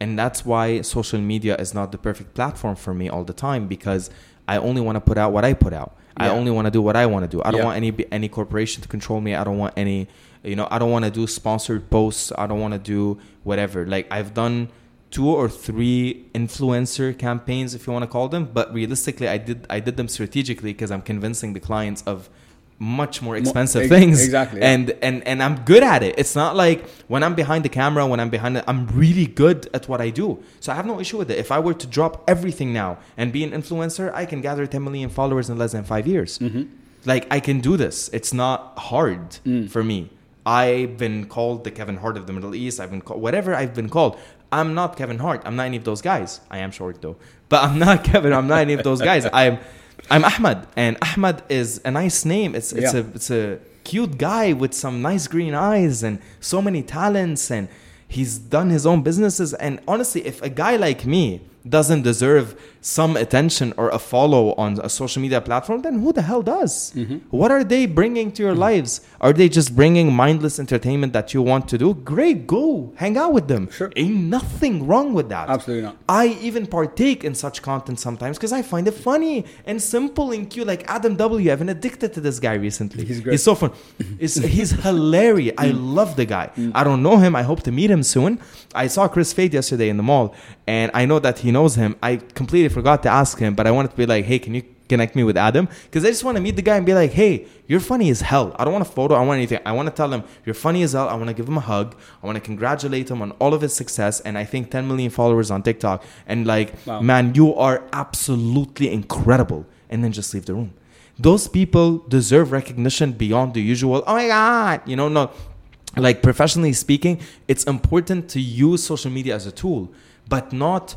And that's why social media is not the perfect platform for me all the time, because I only want to put out what I put out. I only want to do what I want to do. I don't want any corporation to control me. I don't want any, I don't want to do sponsored posts. I don't want to do whatever. Like, I've done 2 or 3 influencer campaigns, if you want to call them, but realistically, I did them strategically because I'm convincing the clients of much more expensive things. Exactly. And I'm good at it. It's not like when I'm behind the camera, I'm really good at what I do. So I have no issue with it. If I were to drop everything now and be an influencer, I can gather 10 million followers in less than 5 years. Like, I can do this. It's not hard for me. I've been called the Kevin Hart of the Middle East. I've been called whatever I've been called. I'm not Kevin Hart. I'm not any of those guys. I am short though, but I'm not Kevin. I'm not any of those guys. I'm Ahmad, and Ahmad is a nice name. It's a cute guy with some nice green eyes and so many talents, and he's done his own businesses. And honestly, if a guy like me doesn't deserve some attention or a follow on a social media platform, then who the hell does? What are they bringing to your lives? Are they just bringing mindless entertainment that you want to do? Great, go hang out with them. Sure. Ain't nothing wrong with that. Absolutely not. I even partake in such content sometimes because I find it funny and simple and cute. Like Adam W. I've been addicted to this guy recently. He's great. He's so fun. He's hilarious. I love the guy. I don't know him. I hope to meet him soon. I saw Chris Fade yesterday in the mall, and I know that he knows him. I completely forgot to ask him, but I wanted to be like, hey, can you connect me with Adam? Because I just want to meet the guy and be like, hey, you're funny as hell. I don't want a photo. I don't want anything. I want to tell him you're funny as hell. I want to give him a hug. I want to congratulate him on all of his success. And I think 10 million followers on TikTok. And like, wow, man, you are absolutely incredible. And then just leave the room. Those people deserve recognition beyond the usual, oh my God, no. Like, professionally speaking, it's important to use social media as a tool, but not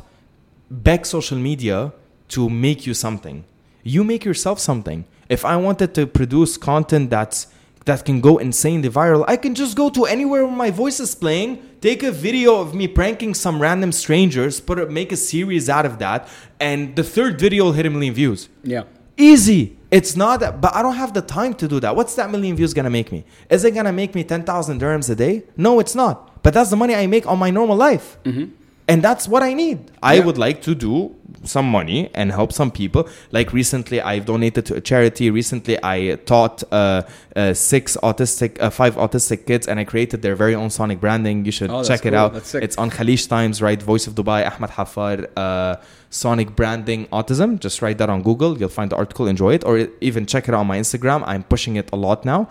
beg social media to make you something. You make yourself something. If I wanted to produce content that can go insanely viral, I can just go to anywhere where my voice is playing, take a video of me pranking some random strangers, make a series out of that, and the 3rd video will hit 1 million views. Yeah. Easy. It's not that, but I don't have the time to do that. What's that 1 million views gonna make me? Is it gonna make me 10,000 dirhams a day? No, it's not. But that's the money I make on my normal life. And that's what I need. I would like to do some money and help some people. Like, recently, I've donated to a charity. Recently, I taught 5 autistic kids, and I created their very own Sonic branding. You should check it out. It's on Khaleej Times, right? Voice of Dubai, Ahmad Haffar, Sonic branding autism. Just write that on Google. You'll find the article. Enjoy it. Or even check it out on my Instagram. I'm pushing it a lot now.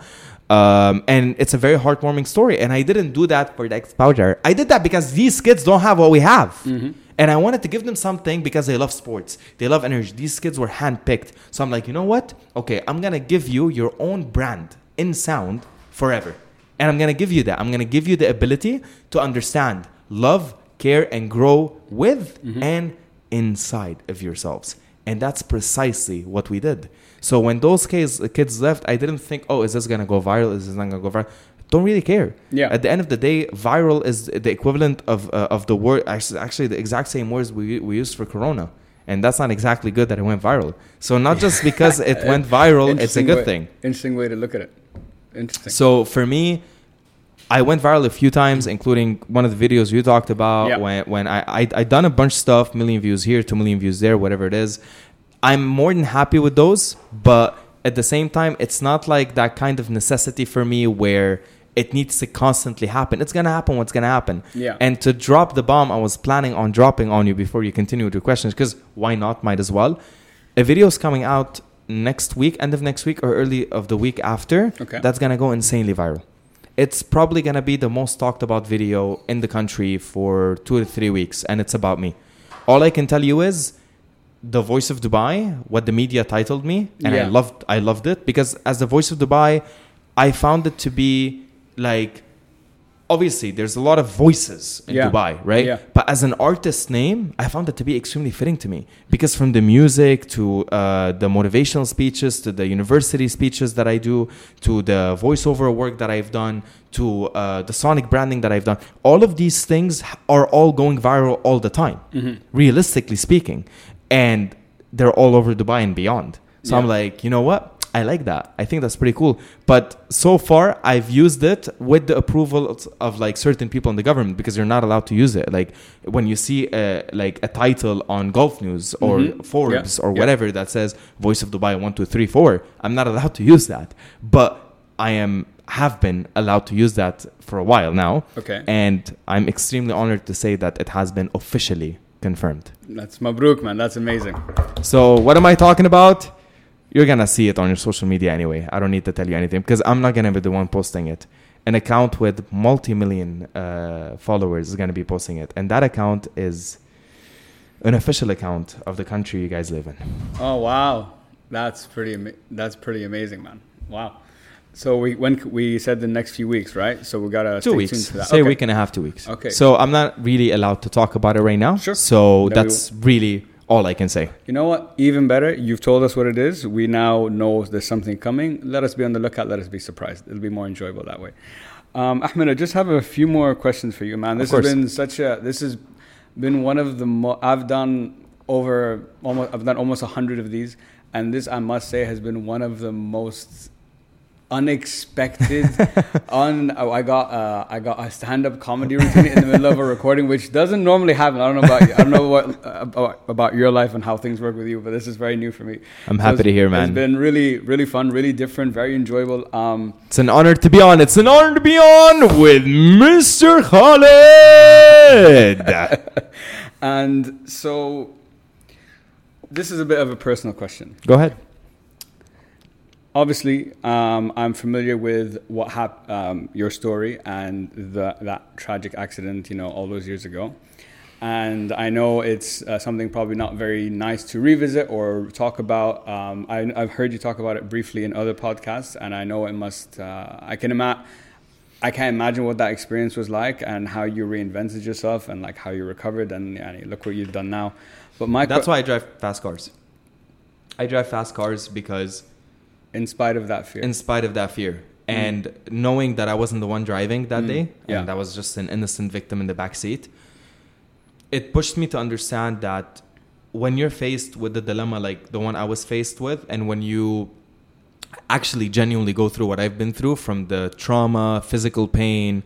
And it's a very heartwarming story. And I didn't do that for the exposure. I did that because these kids don't have what we have. And I wanted to give them something because they love sports. They love energy. These kids were handpicked. So I'm like, you know what? Okay, I'm going to give you your own brand in sound forever. And I'm going to give you that. I'm going to give you the ability to understand, love, care, and grow with and inside of yourselves. And that's precisely what we did. So when those kids left, I didn't think, oh, is this going to go viral? Is this not going to go viral? Don't really care. Yeah. At the end of the day, viral is the equivalent of the word, actually the exact same words we used for Corona. And that's not exactly good that it went viral. So not just because it went viral, it's a good thing. Interesting way to look at it. Interesting. So for me, I went viral a few times, including one of the videos you talked about. When I done a bunch of stuff, 1 million views here, 2 million views there, whatever it is. I'm more than happy with those, but at the same time, it's not like that kind of necessity for me where it needs to constantly happen. It's going to happen what's going to happen. Yeah. And to drop the bomb I was planning on dropping on you before you continue with your questions, because why not? Might as well. A video is coming out next week, end of next week or early of the week after. Okay. That's going to go insanely viral. It's probably going to be the most talked about video in the country for 2 to 3 weeks, and it's about me. All I can tell you is the Voice of Dubai, what the media titled me, and I loved it, because as the Voice of Dubai, I found it to be like, obviously there's a lot of voices in Dubai, right? Yeah. But as an artist name, I found it to be extremely fitting to me, because from the music to the motivational speeches to the university speeches that I do to the voiceover work that I've done to the Sonic branding that I've done, all of these things are all going viral all the time, realistically speaking. And they're all over Dubai and beyond. So I'm like, you know what? I like that. I think that's pretty cool. But so far, I've used it with the approval of like certain people in the government, because you're not allowed to use it. Like when you see like a title on Gulf News or Forbes or whatever that says Voice of Dubai 1, 2, 3, 4, I'm not allowed to use that. But I have been allowed to use that for a while now. Okay. And I'm extremely honored to say that it has been officially confirmed. That's Mabruk, man. That's amazing. So what am I talking about? You're going to see it on your social media anyway. I don't need to tell you anything because I'm not going to be the one posting it. An account with multi-million followers is going to be posting it. And that account is an official account of the country you guys live in. Oh, wow. That's pretty amazing, man. Wow. So we said the next few weeks, right? So we got to 2 weeks. Tuned to that. Say okay. a week and a half, 2 weeks. Okay. So I'm not really allowed to talk about it right now. Sure. So Then that's really all I can say. You know what? Even better. You've told us what it is. We now know there's something coming. Let us be on the lookout. Let us be surprised. It'll be more enjoyable that way. Ahmed, I just have a few more questions for you, man. This has been one of the I've done almost 100 of these, and this, I must say, has been one of the most unexpected. I got a stand-up comedy routine in the middle of a recording, which doesn't normally happen. I don't know about you. I don't know about your life and how things work with you, but this is very new for me. I'm happy to hear, man. It's been really, really fun, really different, very enjoyable. It's an honor to be on. It's an honor to be on with Mr. Khaled. And so, this is a bit of a personal question. Go ahead. Obviously, I'm familiar with what happened, your story and that tragic accident, all those years ago. And I know it's something probably not very nice to revisit or talk about. I've heard you talk about it briefly in other podcasts, and I know it must. I can't imagine what that experience was like and how you reinvented yourself and like how you recovered and look what you've done now. But that's why I drive fast cars. I drive fast cars because. In spite of that fear. And knowing that I wasn't the one driving that day, and I was just an innocent victim in the back seat, it pushed me to understand that when you're faced with the dilemma like the one I was faced with, and when you actually genuinely go through what I've been through, from the trauma, physical pain,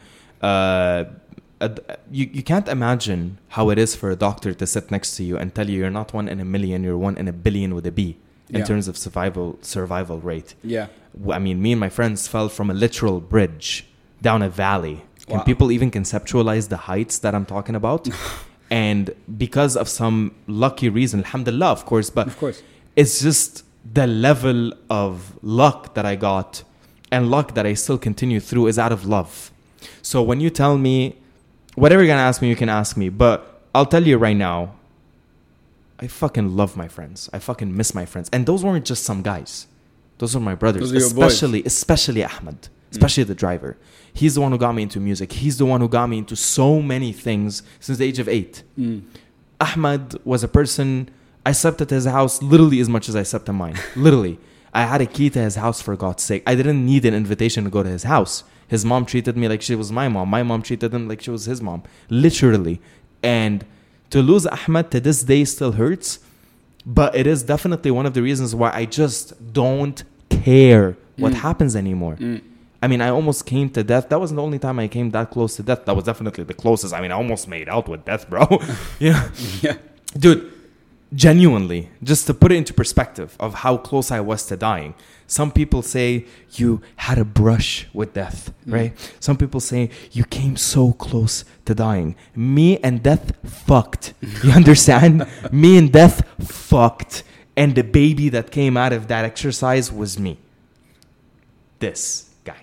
you can't imagine how it is for a doctor to sit next to you and tell you you're not 1 in a million, you're 1 in a billion with a B. In terms of survival rate. Yeah. I mean, me and my friends fell from a literal bridge down a valley. Wow. Can people even conceptualize the heights that I'm talking about? And because of some lucky reason, alhamdulillah, of course, but of course, it's just the level of luck that I got and luck that I still continue through is out of love. So when you tell me, whatever you're going to ask me, you can ask me. But I'll tell you right now, I fucking love my friends. I fucking miss my friends. And those weren't just some guys. Those are my brothers. Especially Ahmed. Especially the driver. He's the one who got me into music. He's the one who got me into so many things since the age of 8. Ahmed was a person, I slept at his house literally as much as I slept in mine. Literally. I had a key to his house, for God's sake. I didn't need an invitation to go to his house. His mom treated me like she was my mom. My mom treated him like she was his mom. Literally. And to lose Ahmed to this day still hurts, but it is definitely one of the reasons why I just don't care what happens anymore. I mean, I almost came to death. That wasn't the only time I came that close to death. That was definitely the closest. I mean, I almost made out with death, bro. Yeah. Dude, genuinely, just to put it into perspective of how close I was to dying. Some people say you had a brush with death, right? Some people say you came so close to dying. Me and death fucked. You understand? Me and death fucked. And the baby that came out of that exercise was me. This guy.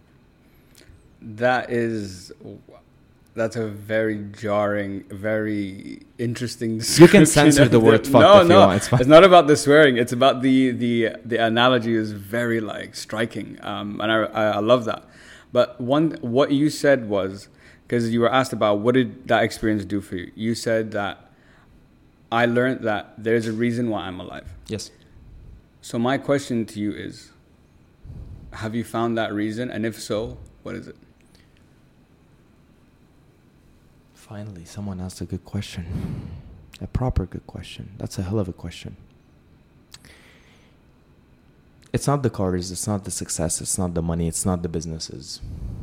That's a very jarring, very interesting description. You can censor the word fuck if you want. It's fine. It's not about the swearing. It's about the analogy is very striking. And I love that. But what you said was, because you were asked about what did that experience do for you? You said that I learned that there's a reason why I'm alive. Yes. So my question to you is, have you found that reason? And if so, what is it? Finally, someone asked a good question. A proper good question. That's a hell of a question. It's not the cars, it's not the success, it's not the money, it's not the businesses.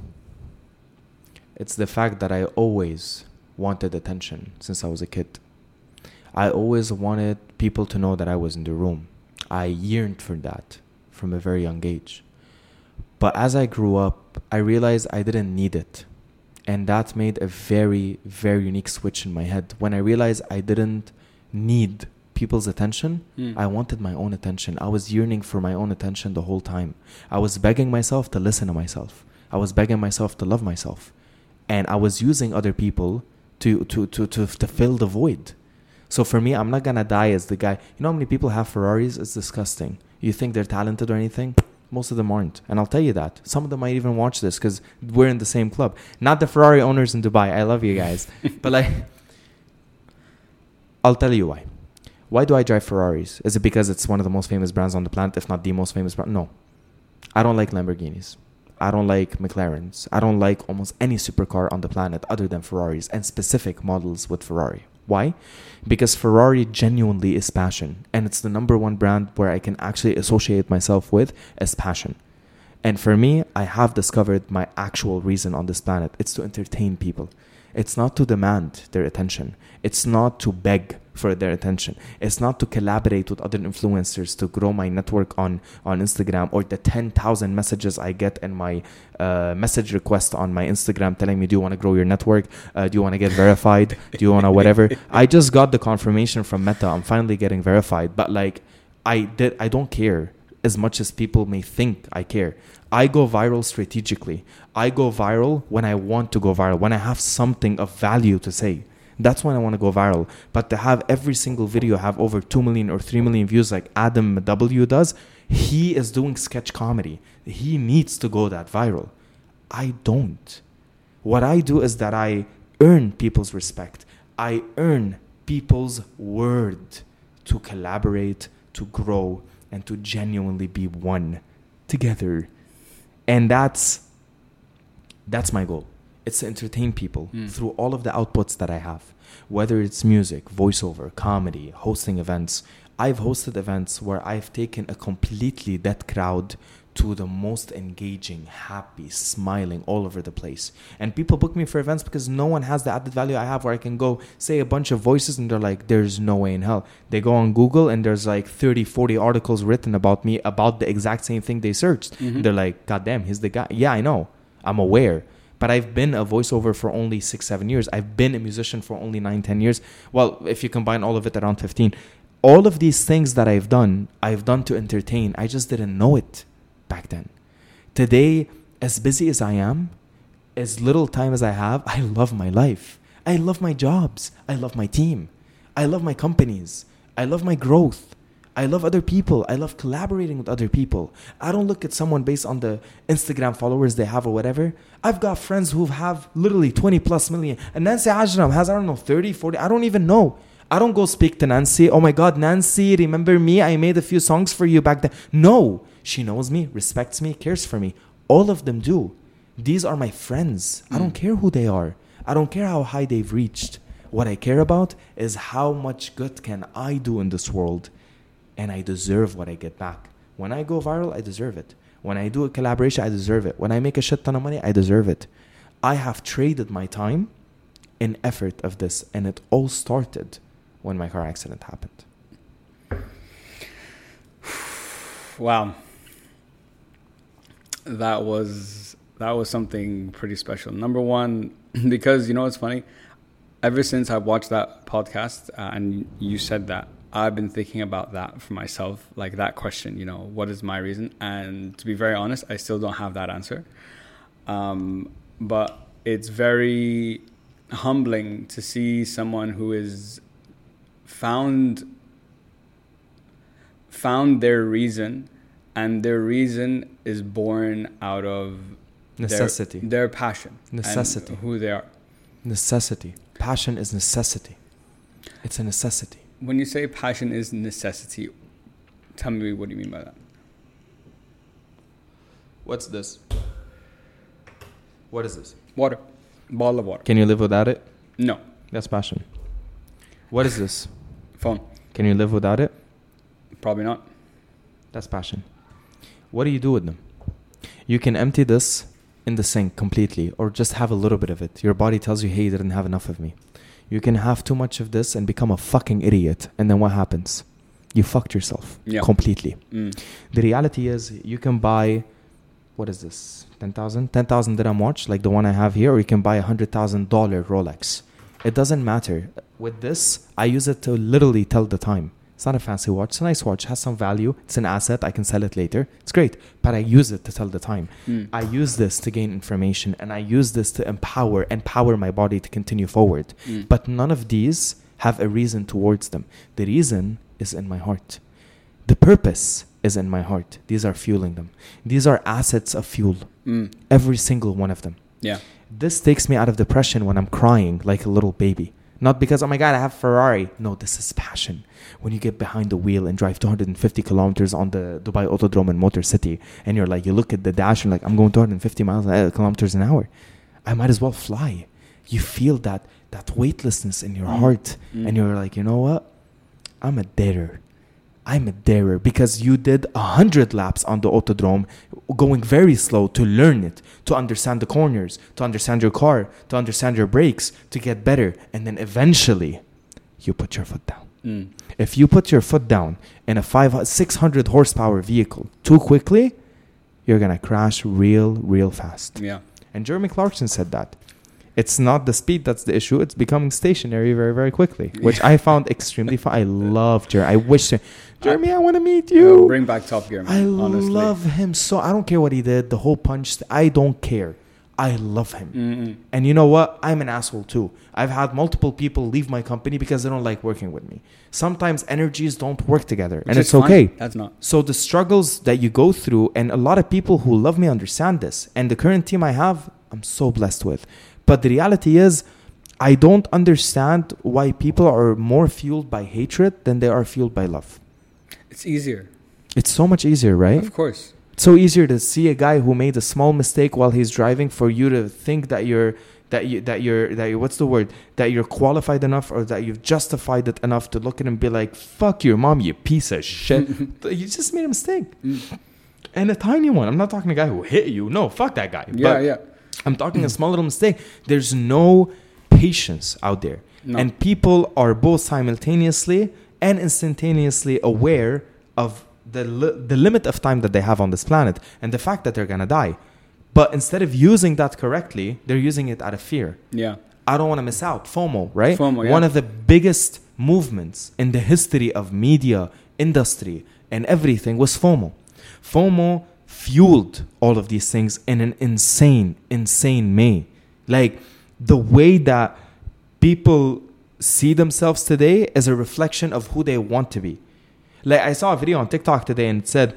It's the fact that I always wanted attention since I was a kid. I always wanted people to know that I was in the room. I yearned for that from a very young age. But as I grew up, I realized I didn't need it. And that made a very, very unique switch in my head. When I realized I didn't need people's attention, I wanted my own attention. I was yearning for my own attention the whole time. I was begging myself to listen to myself. I was begging myself to love myself. And I was using other people to fill the void. So for me, I'm not going to die as the guy. You know how many people have Ferraris? It's disgusting. You think they're talented or anything? Most of them aren't. And I'll tell you that. Some of them might even watch this because we're in the same club. Not the Ferrari owners in Dubai. I love you guys. But like, I'll tell you why. Why do I drive Ferraris? Is it because it's one of the most famous brands on the planet, if not the most famous brand? No. I don't like Lamborghinis. I don't like McLarens. I don't like almost any supercar on the planet other than Ferraris and specific models with Ferrari. Why? Because Ferrari genuinely is passion. And it's the number one brand where I can actually associate myself with as passion. And for me, I have discovered my actual reason on this planet. It's to entertain people. It's not to demand their attention. It's not to beg for their attention. It's not to collaborate with other influencers to grow my network on Instagram, or the 10,000 messages I get in my message request on my Instagram telling me, do you want to grow your network? Do you want to get verified? Do you want to whatever? I just got the confirmation from Meta. I'm finally getting verified. But like, I don't care as much as people may think I care. I go viral strategically. I go viral when I want to go viral, when I have something of value to say. That's when I want to go viral. But to have every single video have over 2 million or 3 million views like Adam W does, he is doing sketch comedy. He needs to go that viral. I don't. What I do is that I earn people's respect. I earn people's word to collaborate, to grow, and to genuinely be one together. And that's my goal. It's to entertain people through all of the outputs that I have. Whether it's music, voiceover, comedy, hosting events. I've hosted events where I've taken a completely dead crowd to the most engaging, happy, smiling all over the place. And people book me for events because no one has the added value I have, where I can go say a bunch of voices and they're like, there's no way in hell. They go on Google and there's like 30, 40 articles written about me about the exact same thing they searched. They're like, God damn, he's the guy. Yeah, I know. I'm aware. But I've been a voiceover for only 6-7 years. I've been a musician for only 9-10 years. Well, if you combine all of it, around 15. All of these things that I've done to entertain. I just didn't know it back then. Today, as busy as I am, as little time as I have, I love my life. I love my jobs. I love my team. I love my companies. I love my growth. I love other people. I love collaborating with other people. I don't look at someone based on the Instagram followers they have or whatever. I've got friends who have literally 20 plus million. And Nancy Ajram has, 30, 40. I don't even know. I don't go speak to Nancy. Oh my God, Nancy, remember me? I made a few songs for you back then. No. She knows me, respects me, cares for me. All of them do. These are my friends. I don't care who they are. I don't care how high they've reached. What I care about is how much good can I do in this world. And I deserve what I get back. When I go viral, I deserve it. When I do a collaboration, I deserve it. When I make a shit ton of money, I deserve it. I have traded my time in effort of this. And it all started when my car accident happened. Wow. That was something pretty special. Number one, because you know what's funny? Ever since I watched that podcast and you said that, I've been thinking about that for myself, like that question, what is my reason? And to be very honest, I still don't have that answer. But it's very humbling to see someone who is found their reason, and their reason is born out of necessity, their passion, necessity, and who they are. Necessity. Passion is necessity. It's a necessity. When you say passion is necessity, tell me, what do you mean by that? What's this? What is this? Water. Bottle of water. Can you live without it? No. That's passion. What is this? Phone. Can you live without it? Probably not. That's passion. What do you do with them? You can empty this in the sink completely, or just have a little bit of it. Your body tells you, hey, you didn't have enough of me. You can have too much of this and become a fucking idiot. And then what happens? You fucked yourself completely. The reality is you can buy, what is this? 10,000 dirham watch, like the one I have here, or you can buy $100,000 Rolex. It doesn't matter. With this, I use it to literally tell the time. It's not a fancy watch. It's a nice watch. It has some value. It's an asset. I can sell it later. It's great. But I use it to tell the time. I use this to gain information, and I use this to empower my body to continue forward. But none of these have a reason towards them. The reason is in my heart. The purpose is in my heart. These are fueling them. These are assets of fuel. Every single one of them. Yeah. This takes me out of depression when I'm crying like a little baby. Not because, oh my God, I have Ferrari. No, this is passion. When you get behind the wheel and drive 250 kilometers on the Dubai Autodrome in Motor City, and you're like, you look at the dash and like, I'm going 250 kilometers an hour. I might as well fly. You feel that weightlessness in your heart. And you're like, you know what? I'm a darer. Because you did 100 laps on the Autodrome, going very slow to learn it, to understand the corners, to understand your car, to understand your brakes, to get better. And then eventually, you put your foot down. If you put your foot down in a 600 horsepower vehicle too quickly, you're going to crash real fast. Yeah. And Jeremy Clarkson said that. It's not the speed that's the issue. It's becoming stationary very, very quickly, which I found extremely fun. I love Jeremy. I wish Jeremy, I want to meet you. Bring back Top Gear, man. Honestly. Love him so. I don't care what he did. The whole punch. I don't care. I love him. And you know what? I'm an asshole too. I've had multiple people leave my company because they don't like working with me. Sometimes energies don't work together, and it's okay. That's not. So the struggles that you go through, and a lot of people who love me understand this. And the current team I have, I'm so blessed with. But the reality is, I don't understand why people are more fueled by hatred than they are fueled by love. It's easier. It's so much easier, right? Of course. It's so easier to see a guy who made a small mistake while he's driving for you to think that you're what's the word? That you're qualified enough, or that you've justified it enough to look at him and be like, fuck your mom, you piece of shit. You just made a mistake. And a tiny one. I'm not talking a guy who hit you. No, fuck that guy. Yeah. I'm talking a small little mistake. There's no patience out there. No. And people are both simultaneously and instantaneously aware of the limit of time that they have on this planet and the fact that they're going to die. But instead of using that correctly, they're using it out of fear. Yeah. I don't want to miss out. FOMO, right? FOMO, yeah. One of the biggest movements in the history of media, industry, and everything was FOMO. FOMO fueled all of these things in an insane way. Like, the way that people see themselves today is a reflection of who they want to be. Like, I saw a video on TikTok today and it said,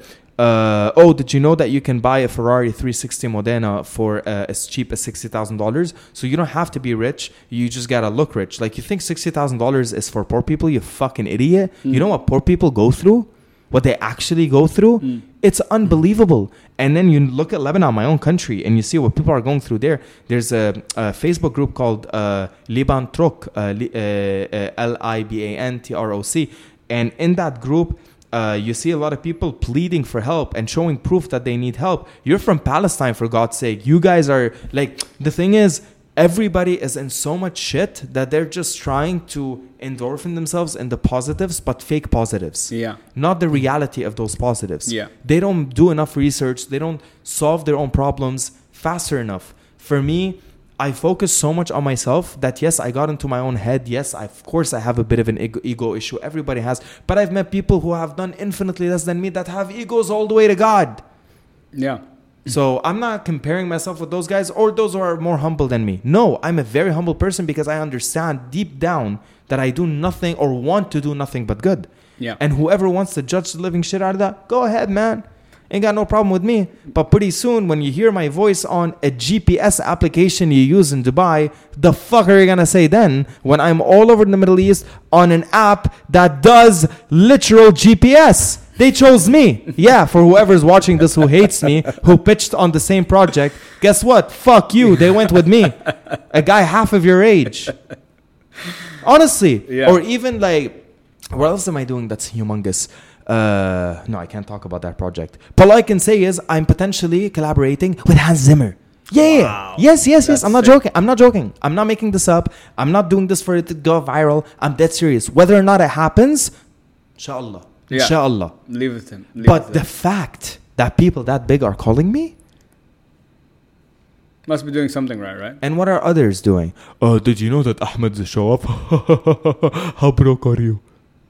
did you know that you can buy a Ferrari 360 Modena for as cheap as $60,000? So you don't have to be rich. You just got to look rich. Like, you think $60,000 is for poor people? You fucking idiot. You know what poor people go through? What they actually go through? It's unbelievable. And then you look at Lebanon, my own country, and you see what people are going through there. There's a Facebook group called Liban Troc, Libantroc. And in that group, you see a lot of people pleading for help and showing proof that they need help. You're from Palestine, for God's sake. You guys are like, the thing is, everybody is in so much shit that they're just trying to endorphin themselves in the positives, but fake positives. Yeah. Not the reality of those positives. Yeah. They don't do enough research. They don't solve their own problems faster enough. For me, I focus so much on myself that, yes, I got into my own head. Yes, of course, I have a bit of an ego issue. Everybody has. But I've met people who have done infinitely less than me that have egos all the way to God. Yeah. So I'm not comparing myself with those guys or those who are more humble than me. No, I'm a very humble person because I understand deep down that I do nothing or want to do nothing but good. Yeah. And whoever wants to judge the living shit out of that, go ahead, man. Ain't got no problem with me. But pretty soon, when you hear my voice on a GPS application you use in Dubai, the fuck are you gonna say then when I'm all over the Middle East on an app that does literal GPS? They chose me. Yeah, for whoever's watching this who hates me, who pitched on the same project, guess what? Fuck you. They went with me. A guy half of your age. Honestly. Yeah. Or even like, What else am I doing that's humongous? No, I can't talk about that project. But all I can say is I'm potentially collaborating with Hans Zimmer. Yeah. Wow. Yes. That's I'm not sick. joking. I'm not joking. I'm not making this up. I'm not doing this for it to go viral. I'm dead serious. Whether or not it happens, inshallah. Yeah. Inshallah. Leave it to him. Leave it But to the him. fact that people that big are calling me, Must be doing something right? and what are others doing? Did you know that Ahmed's a show up? How broke are you?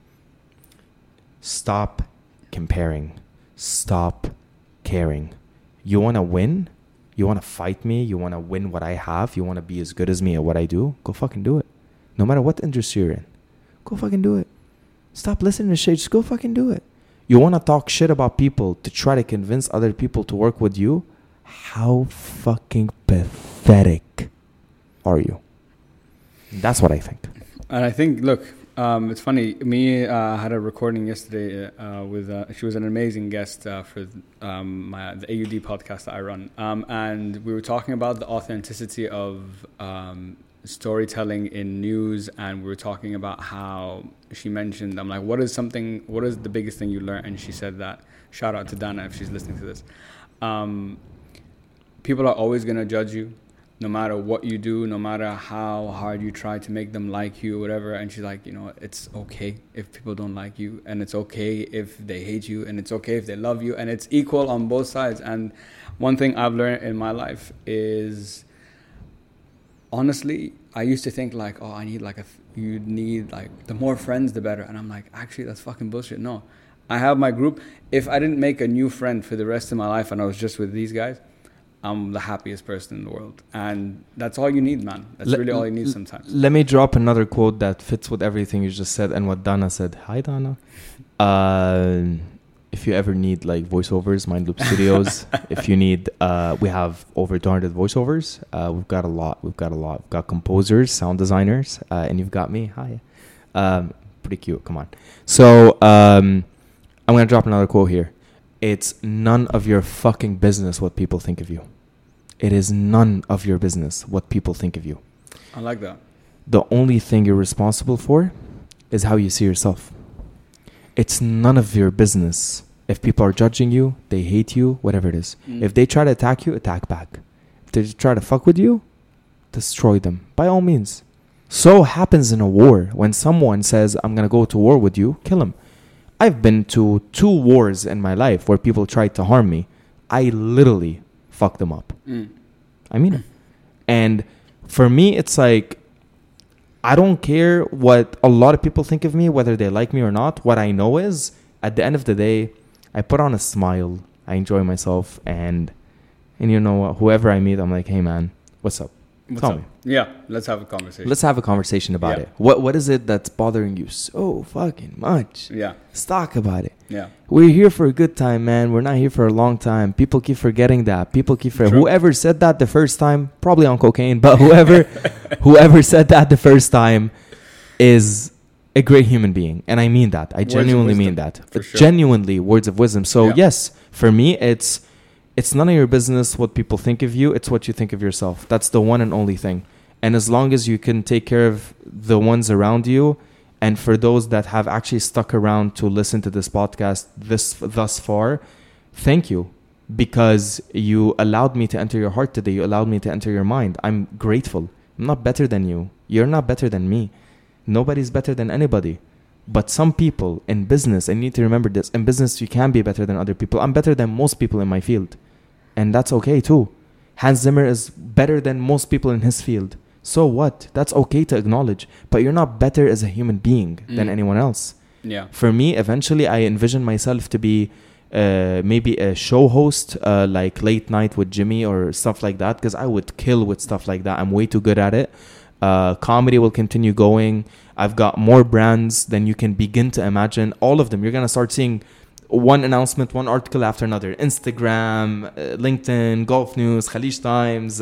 Stop comparing. Stop caring. You want to win? You want to fight me? You want to win what I have? You want to be as good as me at what I do? Go fucking do it. No matter what industry you're in. Go fucking do it. Stop listening to shit. Just go fucking do it. You want to talk shit about people to try to convince other people to work with you? How fucking pathetic are you? That's what I think. And I think, look, it's funny. Me had a recording yesterday with. She was an amazing guest for the AUD podcast that I run, and we were talking about the authenticity of storytelling in news, and we were talking about how she mentioned. I'm like, what is the biggest thing you learned? And she said that. Shout out to Dana if she's listening to this. People are always gonna judge you. No matter what you do, no matter how hard you try to make them like you or whatever. And she's like, it's okay if people don't like you, and it's okay if they hate you, and it's okay if they love you, and it's equal on both sides. And one thing I've learned in my life is, honestly, I used to think like, oh, you need the more friends, the better. And I'm like, actually, that's fucking bullshit. No, I have my group. If I didn't make a new friend for the rest of my life and I was just with these guys, I'm the happiest person in the world. And that's all you need, man. That's really all you need sometimes. Let me drop another quote that fits with everything you just said and what Dana said. Hi, Dana. If you ever need voiceovers, Mind Loop Studios. If you need, we have over 200 voiceovers. We've got a lot. We've got composers, sound designers, and you've got me. Hi. Pretty cute. Come on. So I'm going to drop another quote here. It's none of your fucking business what people think of you. It is none of your business what people think of you. I like that. The only thing you're responsible for is how you see yourself. It's none of your business. If people are judging you, they hate you, whatever it is. If they try to attack you, attack back. If they try to fuck with you, destroy them. By all means. So happens in a war. When someone says, I'm going to go to war with you, kill him. I've been to 2 wars in my life where people tried to harm me. I literally fucked them up. I mean it. And for me, it's like, I don't care what a lot of people think of me, whether they like me or not. What I know is, at the end of the day, I put on a smile. I enjoy myself. And you know what? Whoever I meet, I'm like, hey, man, what's up? Tell me. Yeah, let's have a conversation. Let's have a conversation about it. What is it that's bothering you so fucking much? Yeah. Let's talk about it. Yeah. We're here for a good time, man. We're not here for a long time. People keep forgetting that. Whoever said that the first time, probably on cocaine, but whoever said that the first time is a great human being. And I mean that. I genuinely mean that. For sure. Genuinely words of wisdom. So yes, for me, it's none of your business what people think of you. It's what you think of yourself. That's the one and only thing. And as long as you can take care of the ones around you, and for those that have actually stuck around to listen to this podcast thus far, thank you. Because you allowed me to enter your heart today. You allowed me to enter your mind. I'm grateful. I'm not better than you. You're not better than me. Nobody's better than anybody. But some people in business, and you need to remember this, in business you can be better than other people. I'm better than most people in my field. And that's okay too. Hans Zimmer is better than most people in his field. So what? That's okay to acknowledge. But you're not better as a human being than anyone else. Yeah. For me, eventually, I envision myself to be maybe a show host, like Late Night with Jimmy or stuff like that, because I would kill with stuff like that. I'm way too good at it. Comedy will continue going. I've got more brands than you can begin to imagine. All of them. You're going to start seeing one announcement, one article after another. Instagram, LinkedIn, Gulf News, Khalij Times,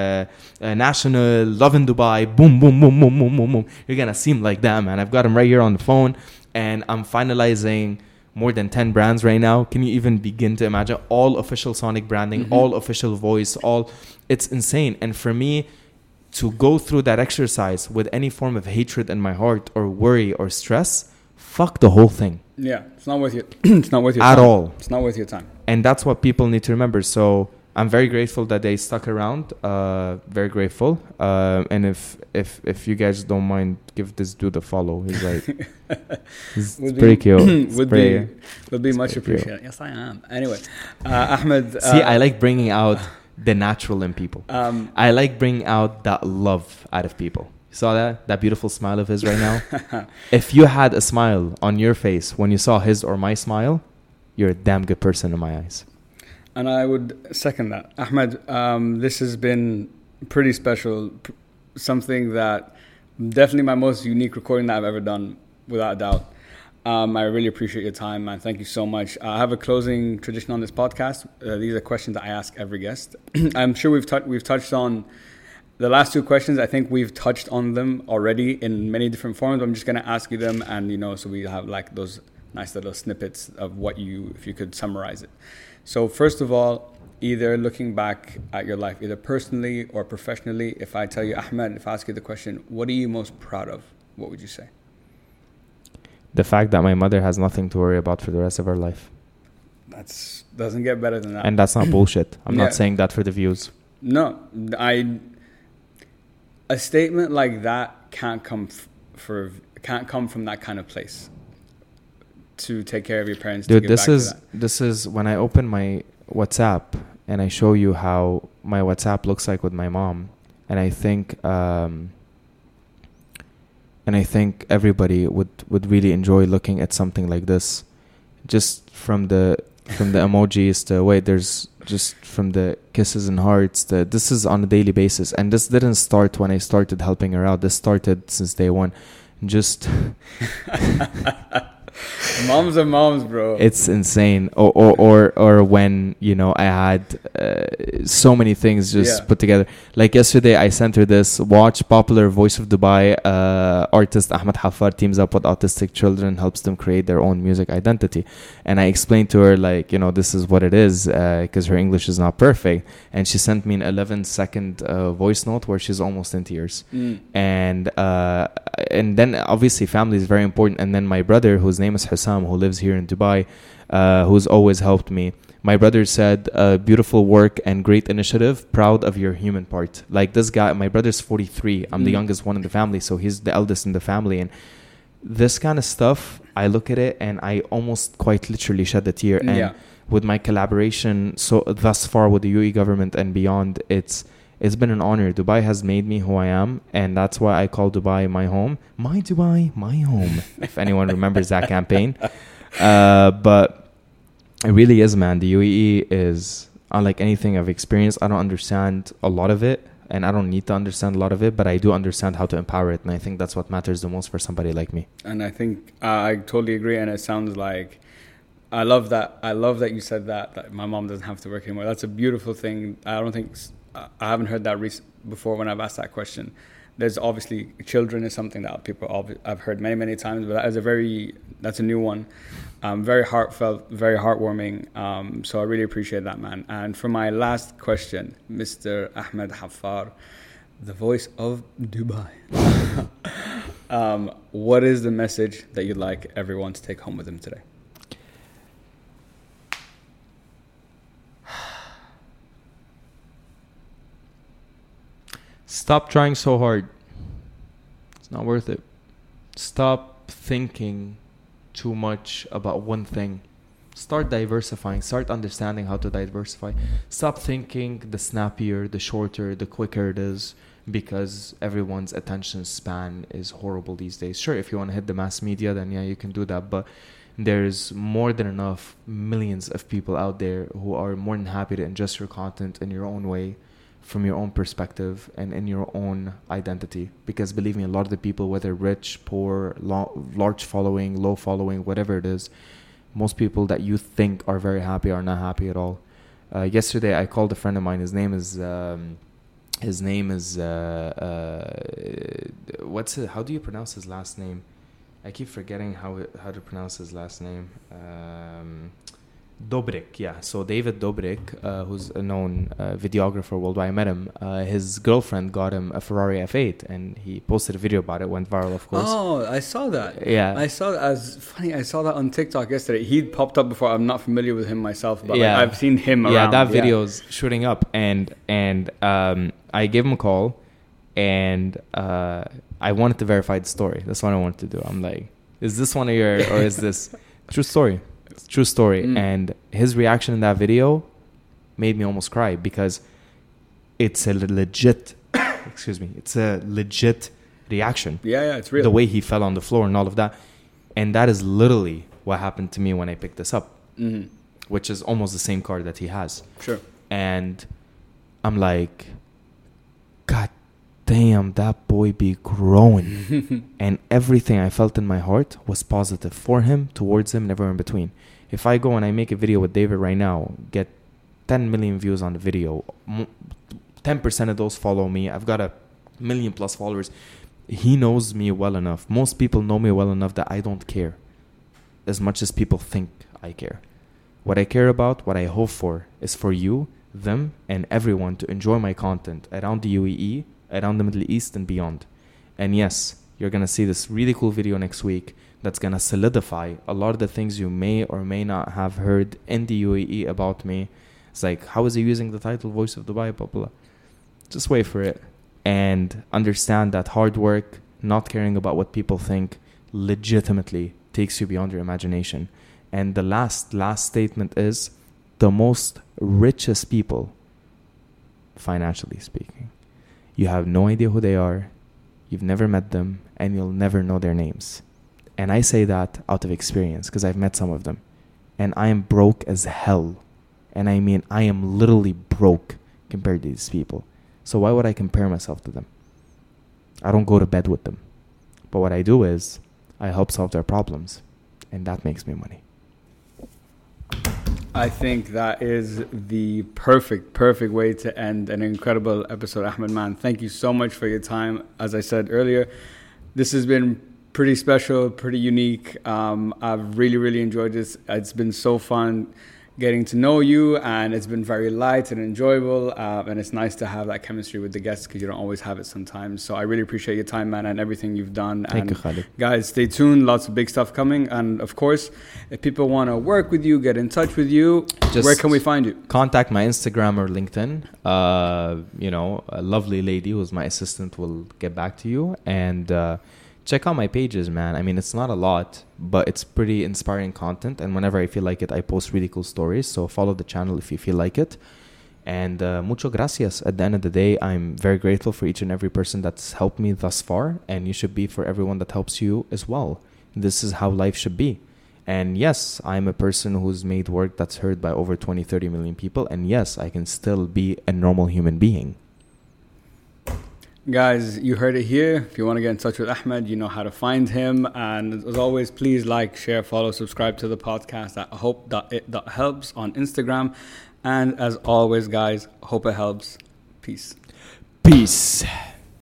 National, Love in Dubai. Boom, boom, boom, boom, boom, boom, boom. You're going to see them like that, man. I've got them right here on the phone. And I'm finalizing more than 10 brands right now. Can you even begin to imagine? All official Sonic branding, all official voice, it's insane. And for me, to go through that exercise with any form of hatred in my heart or worry or stress, fuck the whole thing Yeah, it's not worth your it's not worth your at time. all. It's not worth your time. And that's what people need to remember. So I'm very grateful that they stuck around. Very grateful. And if you guys don't mind, give this dude a follow. He's like, he's Would pretty be- cute. would be much pretty cute. appreciated. Yes, I am. Anyway, Ahmed. See, I like bringing out the natural in people. Um, I like bringing out that love out of people. You saw that beautiful smile of his right now? If you had a smile on your face when you saw his or my smile, you're a damn good person in my eyes. and I would second that, Ahmed. This has been pretty special. Something that definitely my most unique recording that I've ever done, without a doubt. I really appreciate your time, man. Thank you so much. I have a closing tradition on this podcast. These are questions that I ask every guest. I'm sure we've touched on the last two questions. I think we've touched on them already in many different forms. I'm just going to ask you them, and so we have like those nice little snippets of if you could summarize it. So first of all, either looking back at your life, either personally or professionally, if I tell you, Ahmed, if I ask you the question, what are you most proud of? What would you say? The fact that my mother has nothing to worry about for the rest of her life. That's doesn't get better than that. And that's not bullshit. I'm Yeah. not saying that for the views. No, a statement like that can't come from that kind of place. To take care of your parents. Dude, to give back to that. this is when I open my WhatsApp and I show you how my WhatsApp looks like with my mom, and I think everybody would really enjoy looking at something like this, just from the emojis to there's just from the kisses and hearts. This is on a daily basis, and this didn't start when I started helping her out. This started since day one. Just Moms are moms, bro. it's insane. Or when I had so many things just Yeah. put together. Like yesterday, I sent her this. Watch popular Voice of Dubai artist Ahmed Haffar teams up with autistic children, helps them create their own music identity. And I explained to her this is what it is, because her English is not perfect. And she sent me an 11-second voice note where she's almost in tears. And then obviously family is very important. And then my brother, whose name is Hussam, who lives here in Dubai, who's always helped me. My brother said, beautiful work and great initiative. Proud of your human part. Like this guy, my brother's 43. I'm the youngest one in the family, so he's the eldest in the family. And this kind of stuff, I look at it and I almost quite literally shed a tear. And with my collaboration thus far with the UAE government and beyond, it's been an honor. Dubai has made me who I am, and that's why I call Dubai my home. My Dubai, my home. If anyone remembers that campaign. But it really is, man. The UAE is unlike anything I've experienced. I don't understand a lot of it, and I don't need to understand a lot of it, but I do understand how to empower it, and I think that's what matters the most for somebody like me. And I think I totally agree. And it sounds like I love that you said that my mom doesn't have to work anymore. That's a beautiful thing. I haven't heard that before when I've asked that question. There's obviously children is something that I've heard many times, but that's a new one. Very heartfelt, very heartwarming. So I really appreciate that, man. And for my last question, Mr. Ahmed Haffar, the voice of Dubai. What is the message that you'd like everyone to take home with them today? Stop trying so hard. It's not worth it. Stop thinking too much about one thing. Start diversifying. Start understanding how to diversify. Stop thinking the snappier, the shorter, the quicker it is, because everyone's attention span is horrible these days. Sure, if you want to hit the mass media, then yeah, you can do that. But there's more than enough millions of people out there who are more than happy to ingest your content in your own way, from your own perspective and in your own identity. Because believe me, a lot of the people, whether rich, poor, large following, low following, whatever it is, most people that you think are very happy are not happy at all. Yesterday I called a friend of mine. His name is what's it, how do you pronounce his last name? I keep forgetting how to pronounce his last name. Dobrik, yeah. So David Dobrik, who's a known videographer worldwide, I met him. His girlfriend got him a Ferrari F8, and he posted a video about it. Went viral, of course. Oh, I saw that. Yeah. I saw that. As funny, I saw that on TikTok yesterday. He'd popped up before. I'm not familiar with him myself, but Yeah. like, I've seen him around. Yeah, that video's shooting up, and I gave him a call, and I wanted to verify the story. That's what I wanted to do. I'm like, is this one of your, or is this true story? It's true story. And his reaction in that video made me almost cry, because it's a legit excuse me, it's a legit reaction. Yeah, it's real. The way he fell on the floor and all of that. And that is literally what happened to me when I picked this up, which is almost the same car that he has. Sure. And I'm like, God damn, that boy be growing. And everything I felt in my heart was positive for him, towards him, never in between. If I go and I make a video with David right now, get 10 million views on the video, 10% of those follow me, I've got 1 million plus followers. He knows me well enough. Most people know me well enough that I don't care as much as people think I care. What I care about, what I hope for, is for you, them, and everyone to enjoy my content around the UAE, around the Middle East, and beyond. And yes, you're going to see this really cool video next week that's going to solidify a lot of the things you may or may not have heard in the UAE about me. It's like, how is he using the title Voice of Dubai, blah, blah. Just wait for it and understand that hard work, not caring about what people think, legitimately takes you beyond your imagination. And the last statement is, the most richest people, financially speaking, you have no idea who they are, you've never met them, and you'll never know their names. And I say that out of experience, because I've met some of them. And I am broke as hell. And I mean, I am literally broke compared to these people. So why would I compare myself to them? I don't go to bed with them. But what I do is, I help solve their problems. And that makes me money. I think that is the perfect way to end an incredible episode, Ahmed, man. Thank you so much for your time. As I said earlier, this has been pretty special, pretty unique. I've really enjoyed this. It's been so fun getting to know you, and it's been very light and enjoyable, and it's nice to have that chemistry with the guests, because you don't always have it sometimes. So I really appreciate your time, man, and everything you've done. Thank you, Khalid. Guys, stay tuned. Lots of big stuff coming. And of course, if people want to work with you, get in touch with you, where can we find you? Contact my Instagram or LinkedIn. A lovely lady who's my assistant will get back to you. And check out my pages, man. I mean, it's not a lot, but it's pretty inspiring content. And whenever I feel like it, I post really cool stories. So follow the channel if you feel like it. And mucho gracias. At the end of the day, I'm very grateful for each and every person that's helped me thus far. And you should be for everyone that helps you as well. This is how life should be. And yes, I'm a person who's made work that's heard by over 20-30 million people. And yes, I can still be a normal human being. Guys, you heard it here. If you want to get in touch with Ahmed, you know how to find him. And as always, please like, share, follow, subscribe to the podcast at hope.it.helps on Instagram. And as always, guys, hope it helps. Peace. Peace.